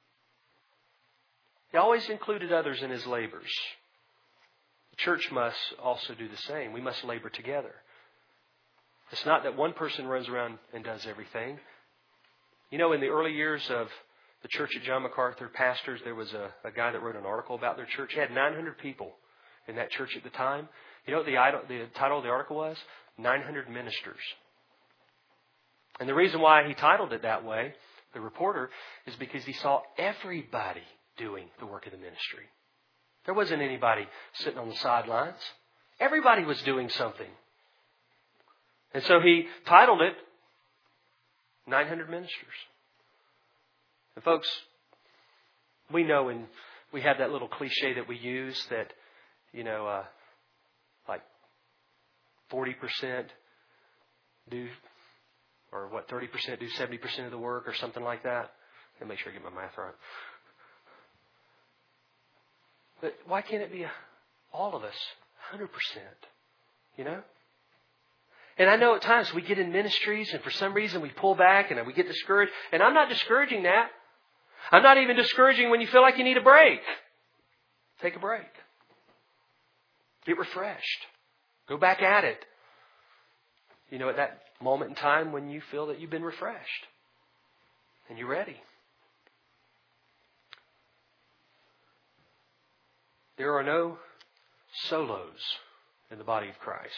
He always included others in his labors. The church must also do the same. We must labor together. It's not that one person runs around and does everything. You know, in the early years of the church at John MacArthur pastors, there was a, a guy that wrote an article about their church. He had nine hundred people in that church at the time. You know what the, the title of the article was? nine hundred ministers. And the reason why he titled it that way, the reporter, is because he saw everybody doing the work of the ministry. There wasn't anybody sitting on the sidelines. Everybody was doing something. And so he titled it nine hundred Ministers. And folks, we know, and we have that little cliche that we use that, you know, uh, like forty percent do, or what, thirty percent do seventy percent of the work or something like that. Let me make sure I get my math right. But why can't it be all of us, one hundred percent? You know? And I know at times we get in ministries and for some reason we pull back and we get discouraged. And I'm not discouraging that. I'm not even discouraging when you feel like you need a break. Take a break. Get refreshed. Go back at it. You know, at that moment in time when you feel that you've been refreshed and you're ready. There are no solos in the body of Christ.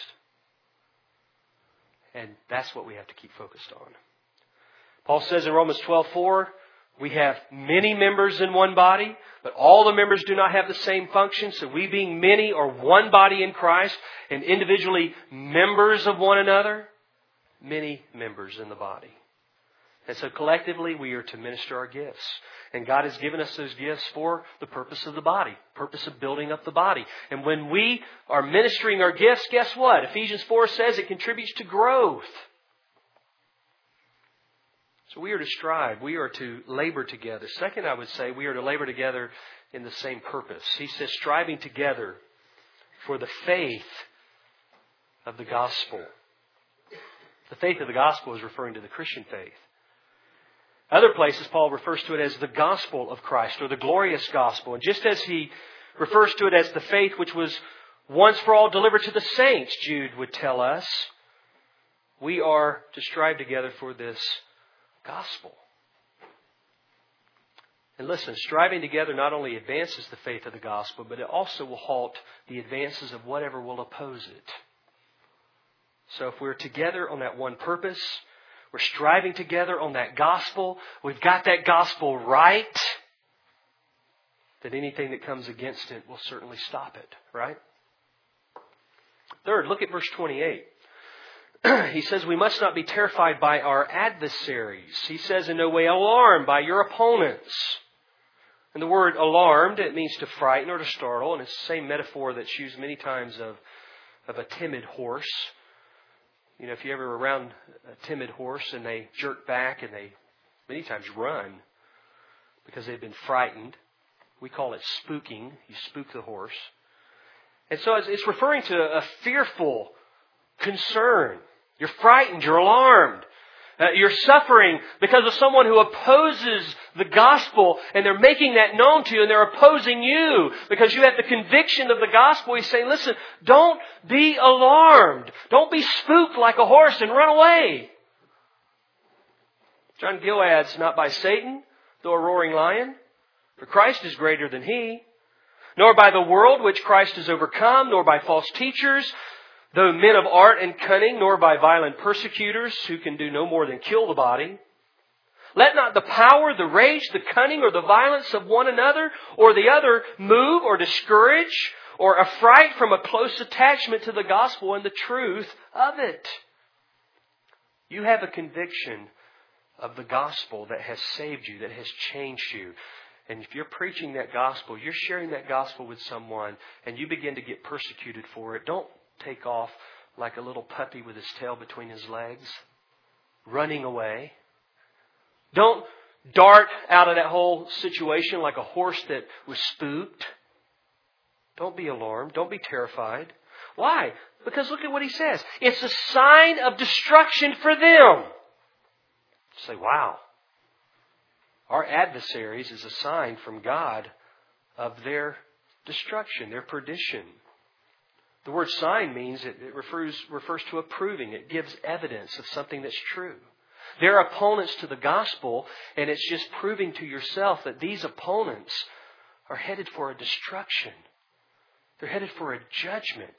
And that's what we have to keep focused on. Paul says in Romans twelve four, We have many members in one body, but all the members do not have the same function. So we being many are one body in Christ and individually members of one another, many members in the body. And so collectively we are to minister our gifts. And God has given us those gifts for the purpose of the body, purpose of building up the body. And when we are ministering our gifts, guess what? Ephesians four says it contributes to growth. So we are to strive. We are to labor together. Second, I would say we are to labor together in the same purpose. He says striving together for the faith of the gospel. The faith of the gospel is referring to the Christian faith. Other places, Paul refers to it as the gospel of Christ or the glorious gospel. And just as he refers to it as the faith which was once for all delivered to the saints, Jude would tell us, we are to strive together for this gospel. And listen, striving together not only advances the faith of the gospel, but it also will halt the advances of whatever will oppose it. So if we're together on that one purpose, we're striving together on that gospel, we've got that gospel right, then anything that comes against it will certainly stop it, right? Third, look at verse twenty-eight. He says we must not be terrified by our adversaries. He says in no way alarmed by your opponents. And the word alarmed, it means to frighten or to startle. And it's the same metaphor that's used many times of, of a timid horse. You know, if you're ever around a timid horse and they jerk back and they many times run because they've been frightened. We call it spooking. You spook the horse. And so it's referring to a fearful concern. You're frightened. You're alarmed. Uh, you're suffering because of someone who opposes the gospel, and they're making that known to you, and they're opposing you because you have the conviction of the gospel. He's saying, listen, don't be alarmed. Don't be spooked like a horse and run away. John Gill adds, not by Satan, though a roaring lion, for Christ is greater than he, nor by the world which Christ has overcome, nor by false teachers, though men of art and cunning, nor by violent persecutors who can do no more than kill the body. Let not the power, the rage, the cunning, or the violence of one another or the other move or discourage or affright from a close attachment to the gospel and the truth of it. You have a conviction of the gospel that has saved you, that has changed you. And if you're preaching that gospel, you're sharing that gospel with someone, and you begin to get persecuted for it, don't take off like a little puppy with his tail between his legs, running away. Don't dart out of that whole situation like a horse that was spooked. Don't be alarmed. Don't be terrified. Why? Because look at what he says. It's a sign of destruction for them. Say, wow. Our adversaries is a sign from God of their destruction, their perdition. The word sign means it, it refers, refers to a proving. It gives evidence of something that's true. They're opponents to the gospel, and it's just proving to yourself that these opponents are headed for a destruction. They're headed for a judgment.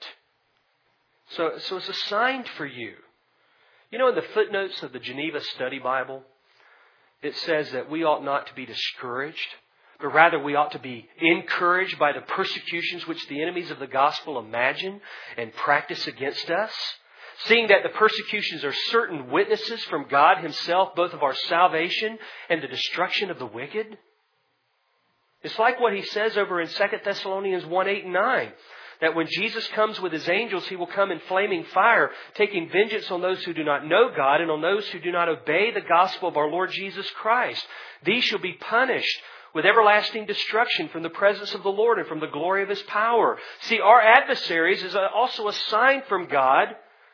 So, so it's a sign for you. You know, in the footnotes of the Geneva Study Bible, it says that we ought not to be discouraged, but rather we ought to be encouraged by the persecutions which the enemies of the gospel imagine and practice against us, seeing that the persecutions are certain witnesses from God Himself, both of our salvation and the destruction of the wicked. It's like what he says over in Second Thessalonians one, eight and nine, that when Jesus comes with His angels, He will come in flaming fire, taking vengeance on those who do not know God and on those who do not obey the gospel of our Lord Jesus Christ. These shall be punished with everlasting destruction from the presence of the Lord and from the glory of His power. See, our adversaries is also a sign from God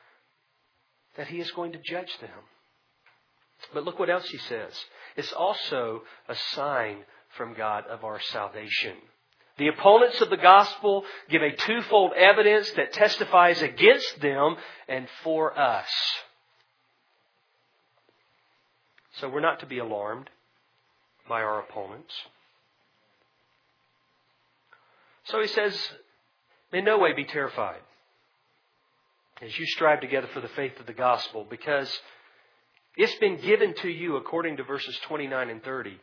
that He is going to judge them. But look what else he says. It's also a sign from God of our salvation. The opponents of the gospel give a twofold evidence that testifies against them and for us. So we're not to be alarmed by our opponents. So he says, in no way be terrified as you strive together for the faith of the gospel, because it's been given to you, according to verses twenty-nine and thirty,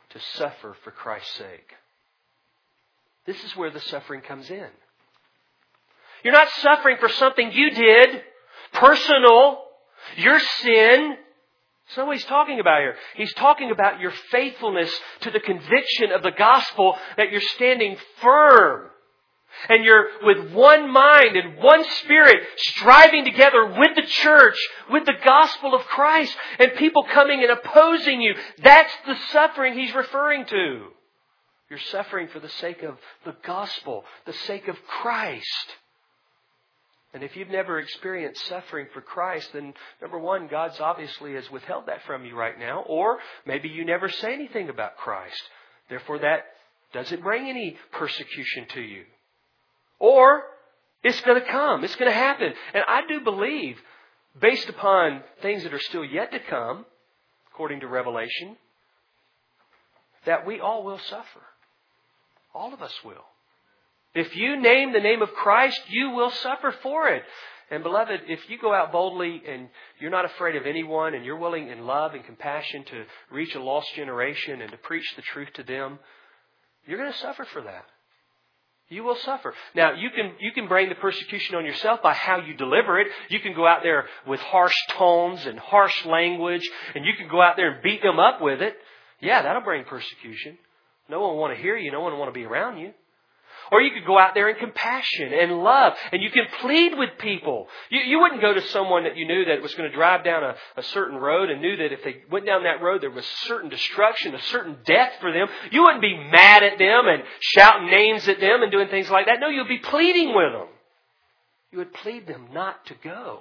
to suffer for Christ's sake. This is where the suffering comes in. You're not suffering for something you did, personal, your sin. That's not what He's talking about here. He's talking about your faithfulness to the conviction of the gospel, that you're standing firm. And you're with one mind and one spirit, striving together with the church, with the gospel of Christ, and people coming and opposing you. That's the suffering He's referring to. You're suffering for the sake of the gospel, the sake of Christ. And if you've never experienced suffering for Christ, then number one, God's obviously has withheld that from you right now. Or maybe you never say anything about Christ. Therefore, that doesn't bring any persecution to you. Or it's going to come. It's going to happen. And I do believe, based upon things that are still yet to come, according to Revelation, that we all will suffer. All of us will. If you name the name of Christ, you will suffer for it. And beloved, if you go out boldly and you're not afraid of anyone and you're willing in love and compassion to reach a lost generation and to preach the truth to them, you're going to suffer for that. You will suffer. Now, you can you can bring the persecution on yourself by how you deliver it. You can go out there with harsh tones and harsh language, and you can go out there and beat them up with it. Yeah, that'll bring persecution. No one will want to hear you. No one will want to be around you. Or you could go out there in compassion and love, and you can plead with people. You, you wouldn't go to someone that you knew that was going to drive down a, a certain road and knew that if they went down that road there was certain destruction, a certain death for them. You wouldn't be mad at them and shouting names at them and doing things like that. No, you'd be pleading with them. You would plead them not to go.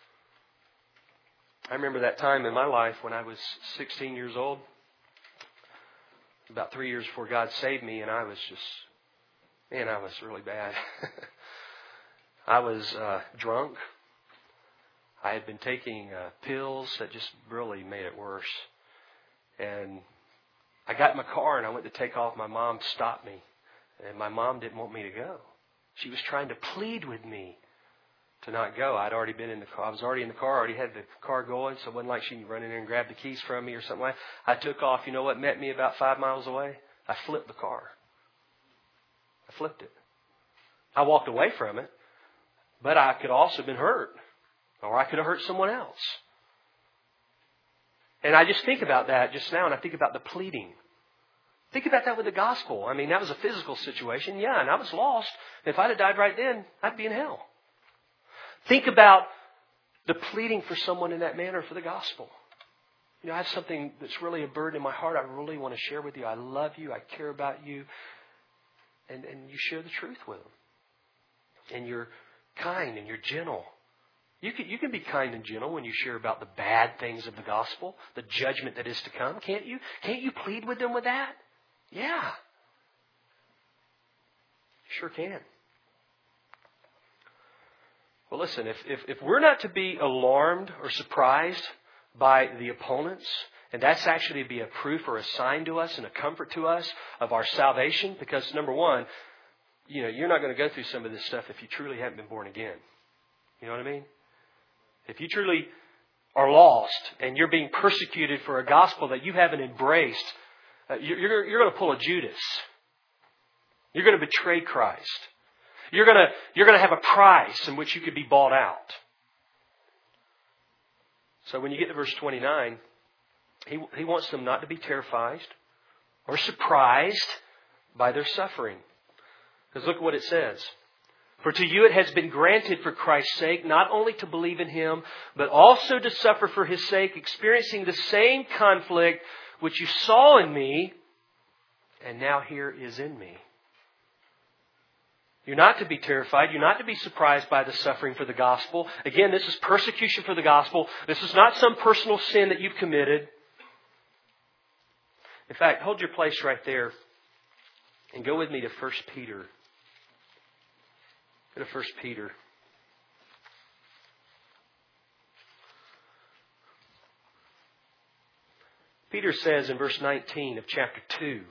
I remember that time in my life when I was sixteen years old, about three years before God saved me, and I was just... Man, I was really bad. I was uh, drunk. I had been taking uh, pills that just really made it worse. And I got in my car and I went to take off. My mom stopped me. And my mom didn't want me to go. She was trying to plead with me to not go. I'd already been in the car. I was already in the car. I already had the car going. So it wasn't like she could run in there and grab the keys from me or something like that. I took off. You know what met me about five miles away? I flipped the car. I flipped it. I walked away from it, but I could also have been hurt, or I could have hurt someone else. And I just think about that just now, and I think about the pleading. Think about that with the gospel. I mean, that was a physical situation, yeah, and I was lost. If I'd have died right then, I'd be in hell. Think about the pleading for someone in that manner for the gospel. You know, I have something that's really a burden in my heart I really want to share with you. I love you. I care about you. And, and you share the truth with them. And you're kind and you're gentle. You can, you can be kind and gentle when you share about the bad things of the gospel, the judgment that is to come, can't you? Can't you plead with them with that? Yeah. You sure can. Well, listen, if, if, if we're not to be alarmed or surprised by the opponents, and that's actually to be a proof or a sign to us and a comfort to us of our salvation. Because number one, you know, you're not going to go through some of this stuff if you truly haven't been born again. You know what I mean? If you truly are lost and you're being persecuted for a gospel that you haven't embraced, uh, you're, you're, you're going to pull a Judas. You're going to betray Christ. You're going to, you're going to have a price in which you could be bought out. So when you get to verse twenty-nine, He, he wants them not to be terrified or surprised by their suffering. Because look at what it says. For to you it has been granted for Christ's sake, not only to believe in Him, but also to suffer for His sake, experiencing the same conflict which you saw in me, and now here is in me. You're not to be terrified. You're not to be surprised by the suffering for the gospel. Again, this is persecution for the gospel. This is not some personal sin that you've committed. In fact, hold your place right there and go with me to First Peter. Go to First Peter. Peter says in verse nineteen of chapter two.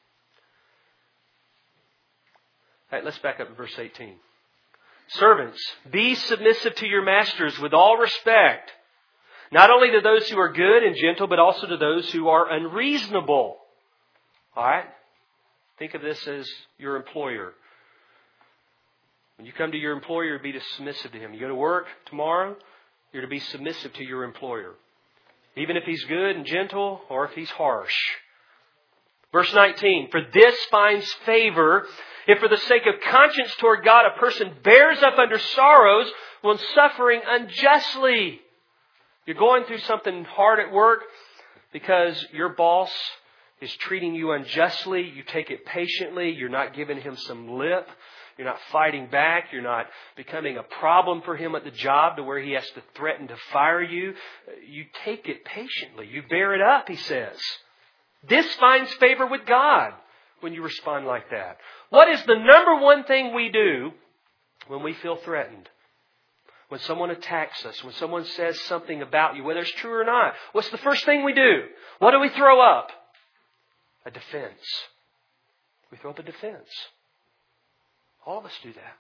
All right, let's back up to verse eighteen. Servants, be submissive to your masters with all respect, not only to those who are good and gentle, but also to those who are unreasonable. All right? Think of this as your employer. When you come to your employer, be submissive to him. You go to work tomorrow, you're to be submissive to your employer. Even if he's good and gentle or if he's harsh. Verse nineteen, for this finds favor if for the sake of conscience toward God a person bears up under sorrows when suffering unjustly. You're going through something hard at work because your boss is treating you unjustly. You take it patiently. You're not giving him some lip. You're not fighting back. You're not becoming a problem for him at the job to where he has to threaten to fire you. You take it patiently. You bear it up, he says. This finds favor with God when you respond like that. What is the number one thing we do when we feel threatened? When someone attacks us, when someone says something about you, whether it's true or not, what's the first thing we do? What do we throw up? A defense. We throw up a defense. All of us do that.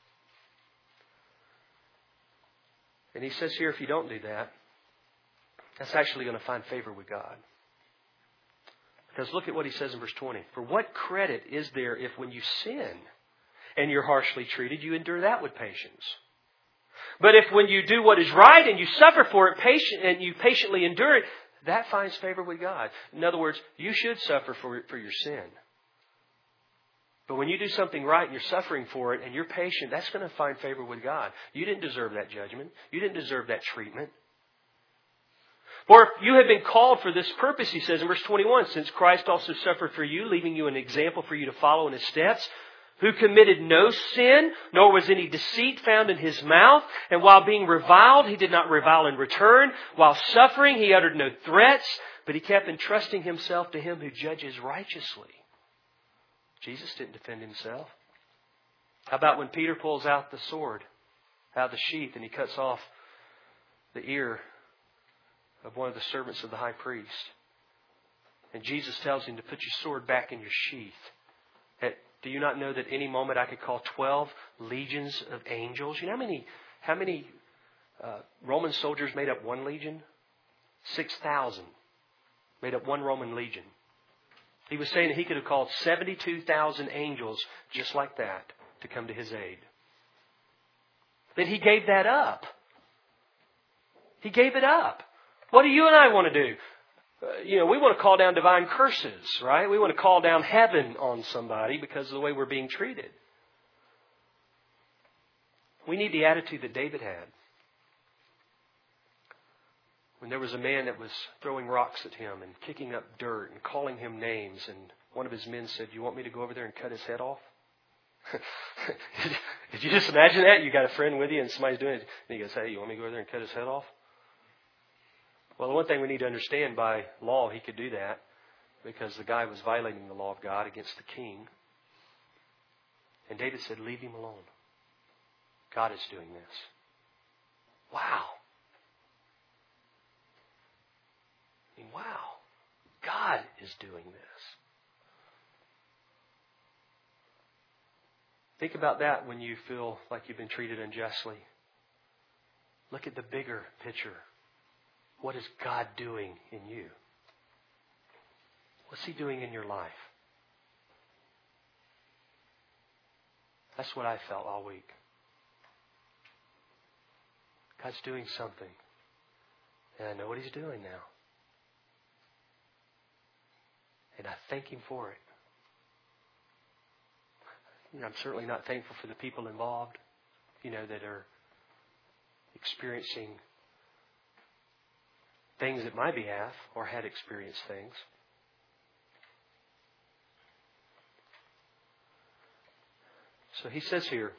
And he says here, if you don't do that, that's actually going to find favor with God. Because look at what he says in verse twenty. For what credit is there if when you sin and you're harshly treated, you endure that with patience? But if when you do what is right and you suffer for it patient and you patiently endure it, that finds favor with God. In other words, you should suffer for, for your sin. But when you do something right and you're suffering for it and you're patient, that's going to find favor with God. You didn't deserve that judgment. You didn't deserve that treatment. For if you have been called for this purpose, he says in verse twenty-one, since Christ also suffered for you, leaving you an example for you to follow in his steps, who committed no sin, nor was any deceit found in his mouth. And while being reviled, he did not revile in return. While suffering, he uttered no threats, but he kept entrusting himself to him who judges righteously. Jesus didn't defend himself. How about when Peter pulls out the sword out of the sheath and he cuts off the ear of one of the servants of the high priest? And Jesus tells him to put your sword back in your sheath. Do you not know that any moment I could call twelve legions of angels? You know how many, how many uh, Roman soldiers made up one legion? Six thousand made up one Roman legion. He was saying that he could have called seventy-two thousand angels just like that to come to his aid. But he gave that up. He gave it up. What do you and I want to do? Uh, you know, we want to call down divine curses, right? We want to call down heaven on somebody because of the way we're being treated. We need the attitude that David had. When there was a man that was throwing rocks at him and kicking up dirt and calling him names, and one of his men said, "You want me to go over there and cut his head off?" Did you just imagine that? You got a friend with you and somebody's doing it, and he goes, "Hey, you want me to go over there and cut his head off?" Well, the one thing we need to understand, by law, he could do that because the guy was violating the law of God against the king. And David said, "Leave him alone. God is doing this." Wow. I mean, wow. God is doing this. Think about that when you feel like you've been treated unjustly. Look at the bigger picture. What is God doing in you? What's He doing in your life? That's what I felt all week. God's doing something. And I know what He's doing now. And I thank Him for it. You know, I'm certainly not thankful for the people involved, you know, that are experiencing things at my behalf or had experienced things. So he says here,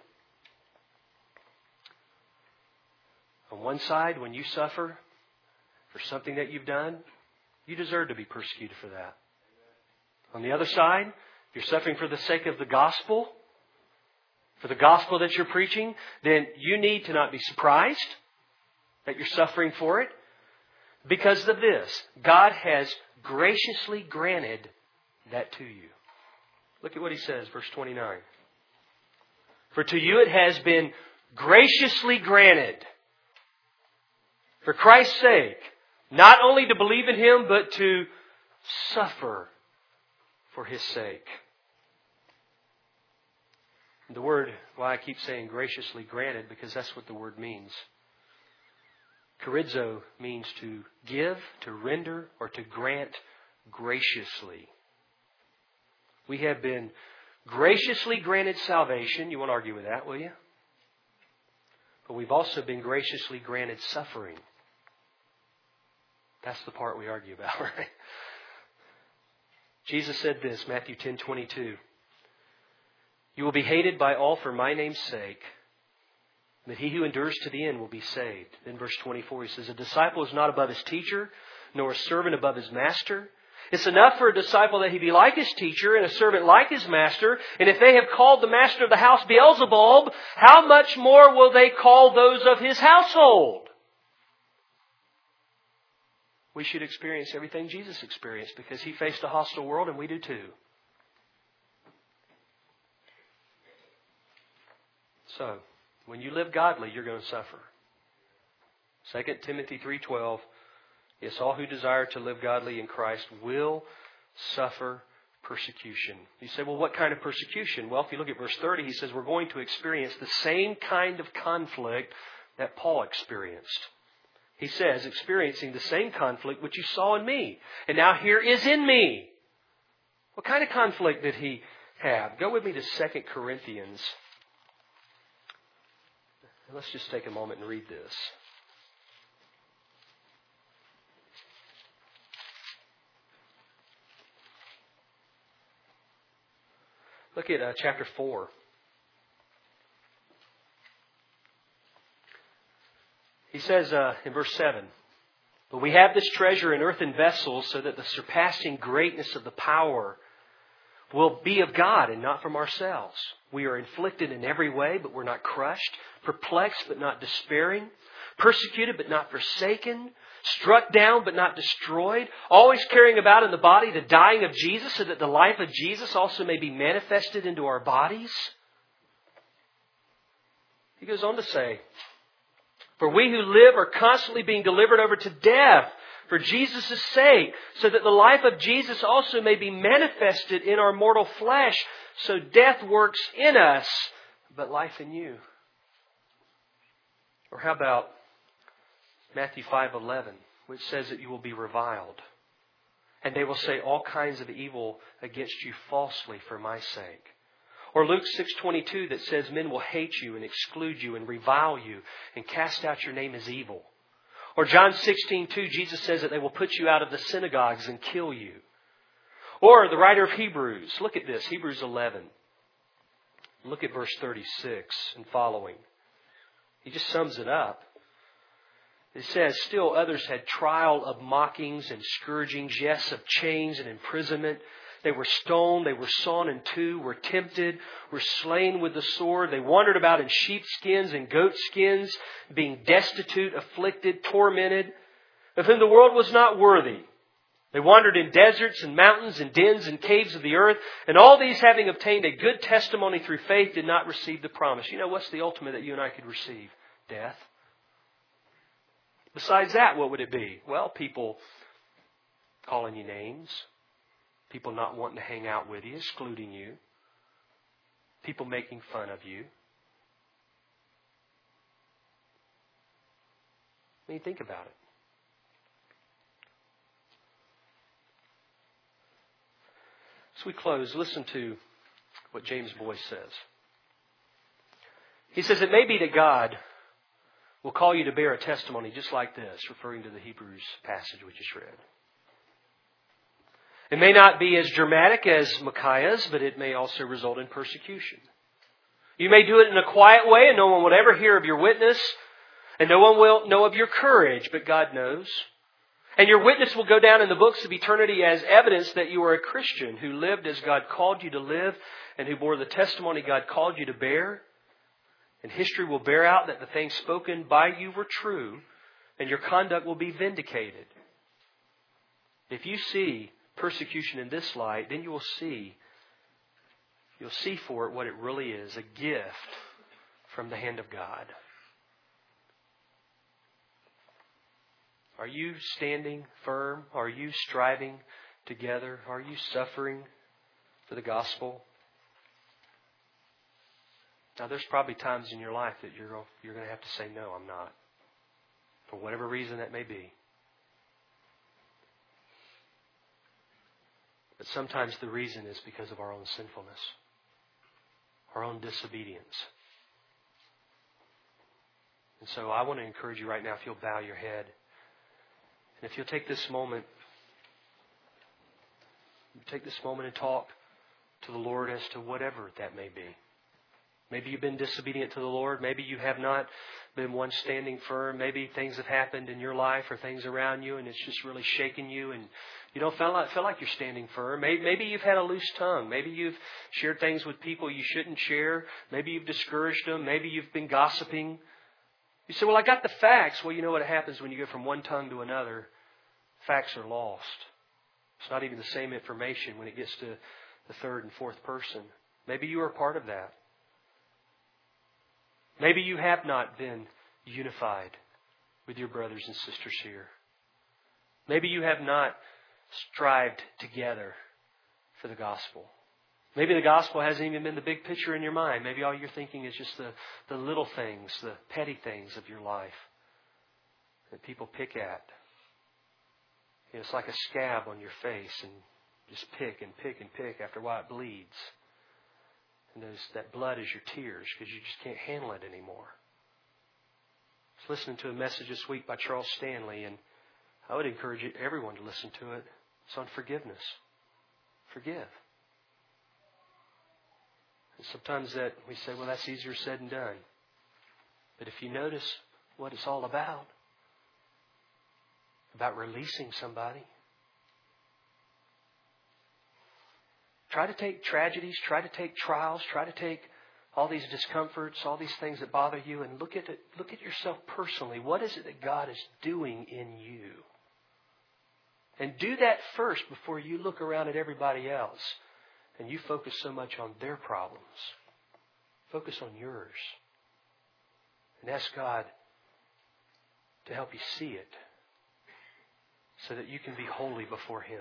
on one side, when you suffer for something that you've done, you deserve to be persecuted for that. On the other side, if you're suffering for the sake of the gospel, for the gospel that you're preaching, then you need to not be surprised that you're suffering for it. Because of this, God has graciously granted that to you. Look at what He says, verse twenty-nine. For to you it has been graciously granted, for Christ's sake, not only to believe in Him, but to suffer for His sake. The word, why I keep saying graciously granted, because that's what the word means. Charizo means to give, to render, or to grant graciously. We have been graciously granted salvation. You won't argue with that, will you? But we've also been graciously granted suffering. That's the part we argue about, right? Jesus said this, Matthew ten twenty-two. You will be hated by all for my name's sake, but he who endures to the end will be saved. Then verse twenty-four, he says, a disciple is not above his teacher, nor a servant above his master. It's enough for a disciple that he be like his teacher and a servant like his master. And if they have called the master of the house Beelzebub, how much more will they call those of his household? We should experience everything Jesus experienced because He faced a hostile world and we do too. So, when you live godly, you're going to suffer. Second Timothy three twelve, yes, all who desire to live godly in Christ will suffer persecution. You say, well, what kind of persecution? Well, if you look at verse thirty, he says we're going to experience the same kind of conflict that Paul experienced. He says, experiencing the same conflict which you saw in me, and now here is in me. What kind of conflict did he have? Go with me to Second Corinthians. Let's just take a moment and read this. Look at uh, chapter four. He says uh, in verse seven, but we have this treasure in earthen vessels so that the surpassing greatness of the power will be of God and not from ourselves. We are inflicted in every way, but we're not crushed. Perplexed, but not despairing. Persecuted, but not forsaken. Struck down, but not destroyed. Always carrying about in the body the dying of Jesus, so that the life of Jesus also may be manifested into our bodies. He goes on to say, for we who live are constantly being delivered over to death for Jesus' sake, so that the life of Jesus also may be manifested in our mortal flesh. So death works in us, but life in you. Or how about Matthew five eleven, which says that you will be reviled, and they will say all kinds of evil against you falsely for my sake. Or Luke six twenty-two that says men will hate you and exclude you and revile you and cast out your name as evil. Or John sixteen two, Jesus says that they will put you out of the synagogues and kill you. Or the writer of Hebrews, look at this, Hebrews eleven. Look at verse thirty-six and following. He just sums it up. It says, still others had trial of mockings and scourgings, yes, of chains and imprisonment. They were stoned, they were sawn in two, were tempted, were slain with the sword. They wandered about in sheepskins and goatskins, being destitute, afflicted, tormented, of whom the world was not worthy. They wandered in deserts and mountains and dens and caves of the earth. And all these, having obtained a good testimony through faith, did not receive the promise. You know, what's the ultimate that you and I could receive? Death. Besides that, what would it be? Well, people calling you names. People not wanting to hang out with you, excluding you. People making fun of you. I mean, think about it. As we close, listen to what James Boyce says. He says, it may be that God will call you to bear a testimony just like this, referring to the Hebrews passage we just read. It may not be as dramatic as Micaiah's, but it may also result in persecution. You may do it in a quiet way, and no one will ever hear of your witness, and no one will know of your courage, but God knows. And your witness will go down in the books of eternity as evidence that you are a Christian who lived as God called you to live and who bore the testimony God called you to bear. And history will bear out that the things spoken by you were true, and your conduct will be vindicated. If you see persecution in this light, then you will see, you'll see for it what it really is, a gift from the hand of God. Are you standing firm? Are you striving together? Are you suffering for the gospel. Now, there's probably times in your life that you're, you're going to have to say, no, I'm not. For whatever reason that may be. But sometimes the reason is because of our own sinfulness. Our own disobedience. And so I want to encourage you right now, if you'll bow your head. And if you'll take this moment, take this moment and talk to the Lord as to whatever that may be. Maybe you've been disobedient to the Lord. Maybe you have not been one standing firm. Maybe things have happened in your life or things around you and it's just really shaken you and you don't feel like, feel like you're standing firm. Maybe, maybe you've had a loose tongue. Maybe you've shared things with people you shouldn't share. Maybe you've discouraged them. Maybe you've been gossiping. You say, well, I got the facts. Well, you know what happens when you go from one tongue to another? Facts are lost. It's not even the same information when it gets to the third and fourth person. Maybe you are part of that. Maybe you have not been unified with your brothers and sisters here. Maybe you have not strived together for the gospel. Maybe the gospel hasn't even been the big picture in your mind. Maybe all you're thinking is just the, the little things, the petty things of your life that people pick at. You know, it's like a scab on your face and just pick and pick and pick. After a while it bleeds. And those, that blood is your tears because you just can't handle it anymore. I was listening to a message this week by Charles Stanley, and I would encourage everyone to listen to it. It's on forgiveness. Forgive. And sometimes that we say, well, that's easier said than done. But if you notice what it's all about, about releasing somebody. Try to take tragedies, try to take trials, try to take all these discomforts, all these things that bother you, and look at it, look at yourself personally. What is it that God is doing in you? And do that first before you look around at everybody else and you focus so much on their problems. Focus on yours. And ask God to help you see it so that you can be holy before Him.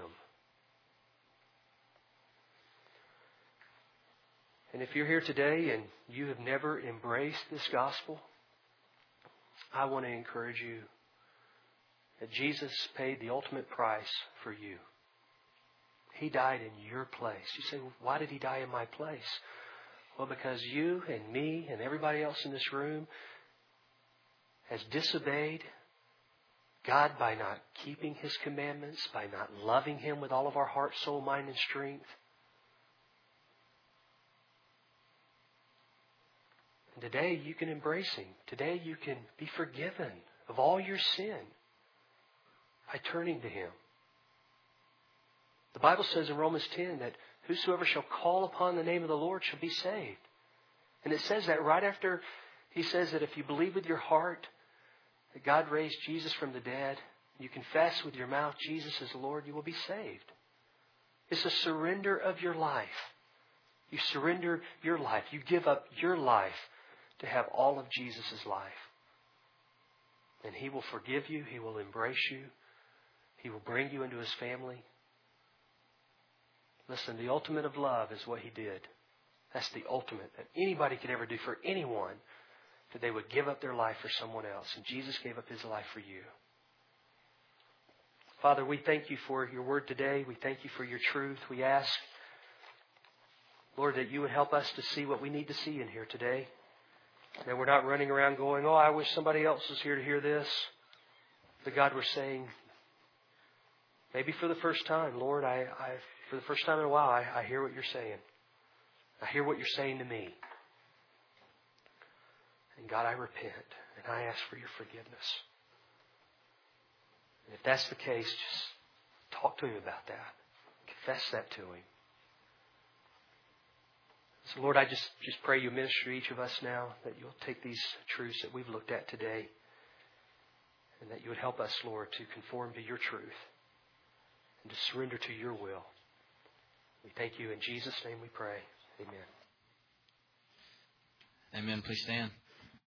And if you're here today and you have never embraced this gospel, I want to encourage you that Jesus paid the ultimate price for you. He died in your place. You say, well, why did He die in my place? Well, because you and me and everybody else in this room has disobeyed God by not keeping His commandments, by not loving Him with all of our heart, soul, mind, and strength. And today you can embrace Him. Today you can be forgiven of all your sin by turning to Him. The Bible says in Romans ten that whosoever shall call upon the name of the Lord shall be saved. And it says that right after He says that if you believe with your heart that God raised Jesus from the dead, you confess with your mouth Jesus is Lord, you will be saved. It's a surrender of your life. You surrender your life. You give up your life to have all of Jesus' life. And He will forgive you. He will embrace you. He will bring you into His family. Listen, the ultimate of love is what He did. That's the ultimate that anybody could ever do for anyone, that they would give up their life for someone else. And Jesus gave up His life for you. Father, we thank You for Your word today. We thank You for Your truth. We ask, Lord, that You would help us to see what we need to see in here today. That we're not running around going, oh, I wish somebody else was here to hear this. But God, we're saying, maybe for the first time, Lord, I, I for the first time in a while, I, I hear what You're saying. I hear what You're saying to me. And God, I repent and I ask for Your forgiveness. And if that's the case, just talk to Him about that. Confess that to Him. So Lord, I just, just pray You minister to each of us now, that You'll take these truths that we've looked at today, and that You would help us, Lord, to conform to Your truth and to surrender to Your will. We thank You. In Jesus' name we pray. Amen. Amen. Please stand.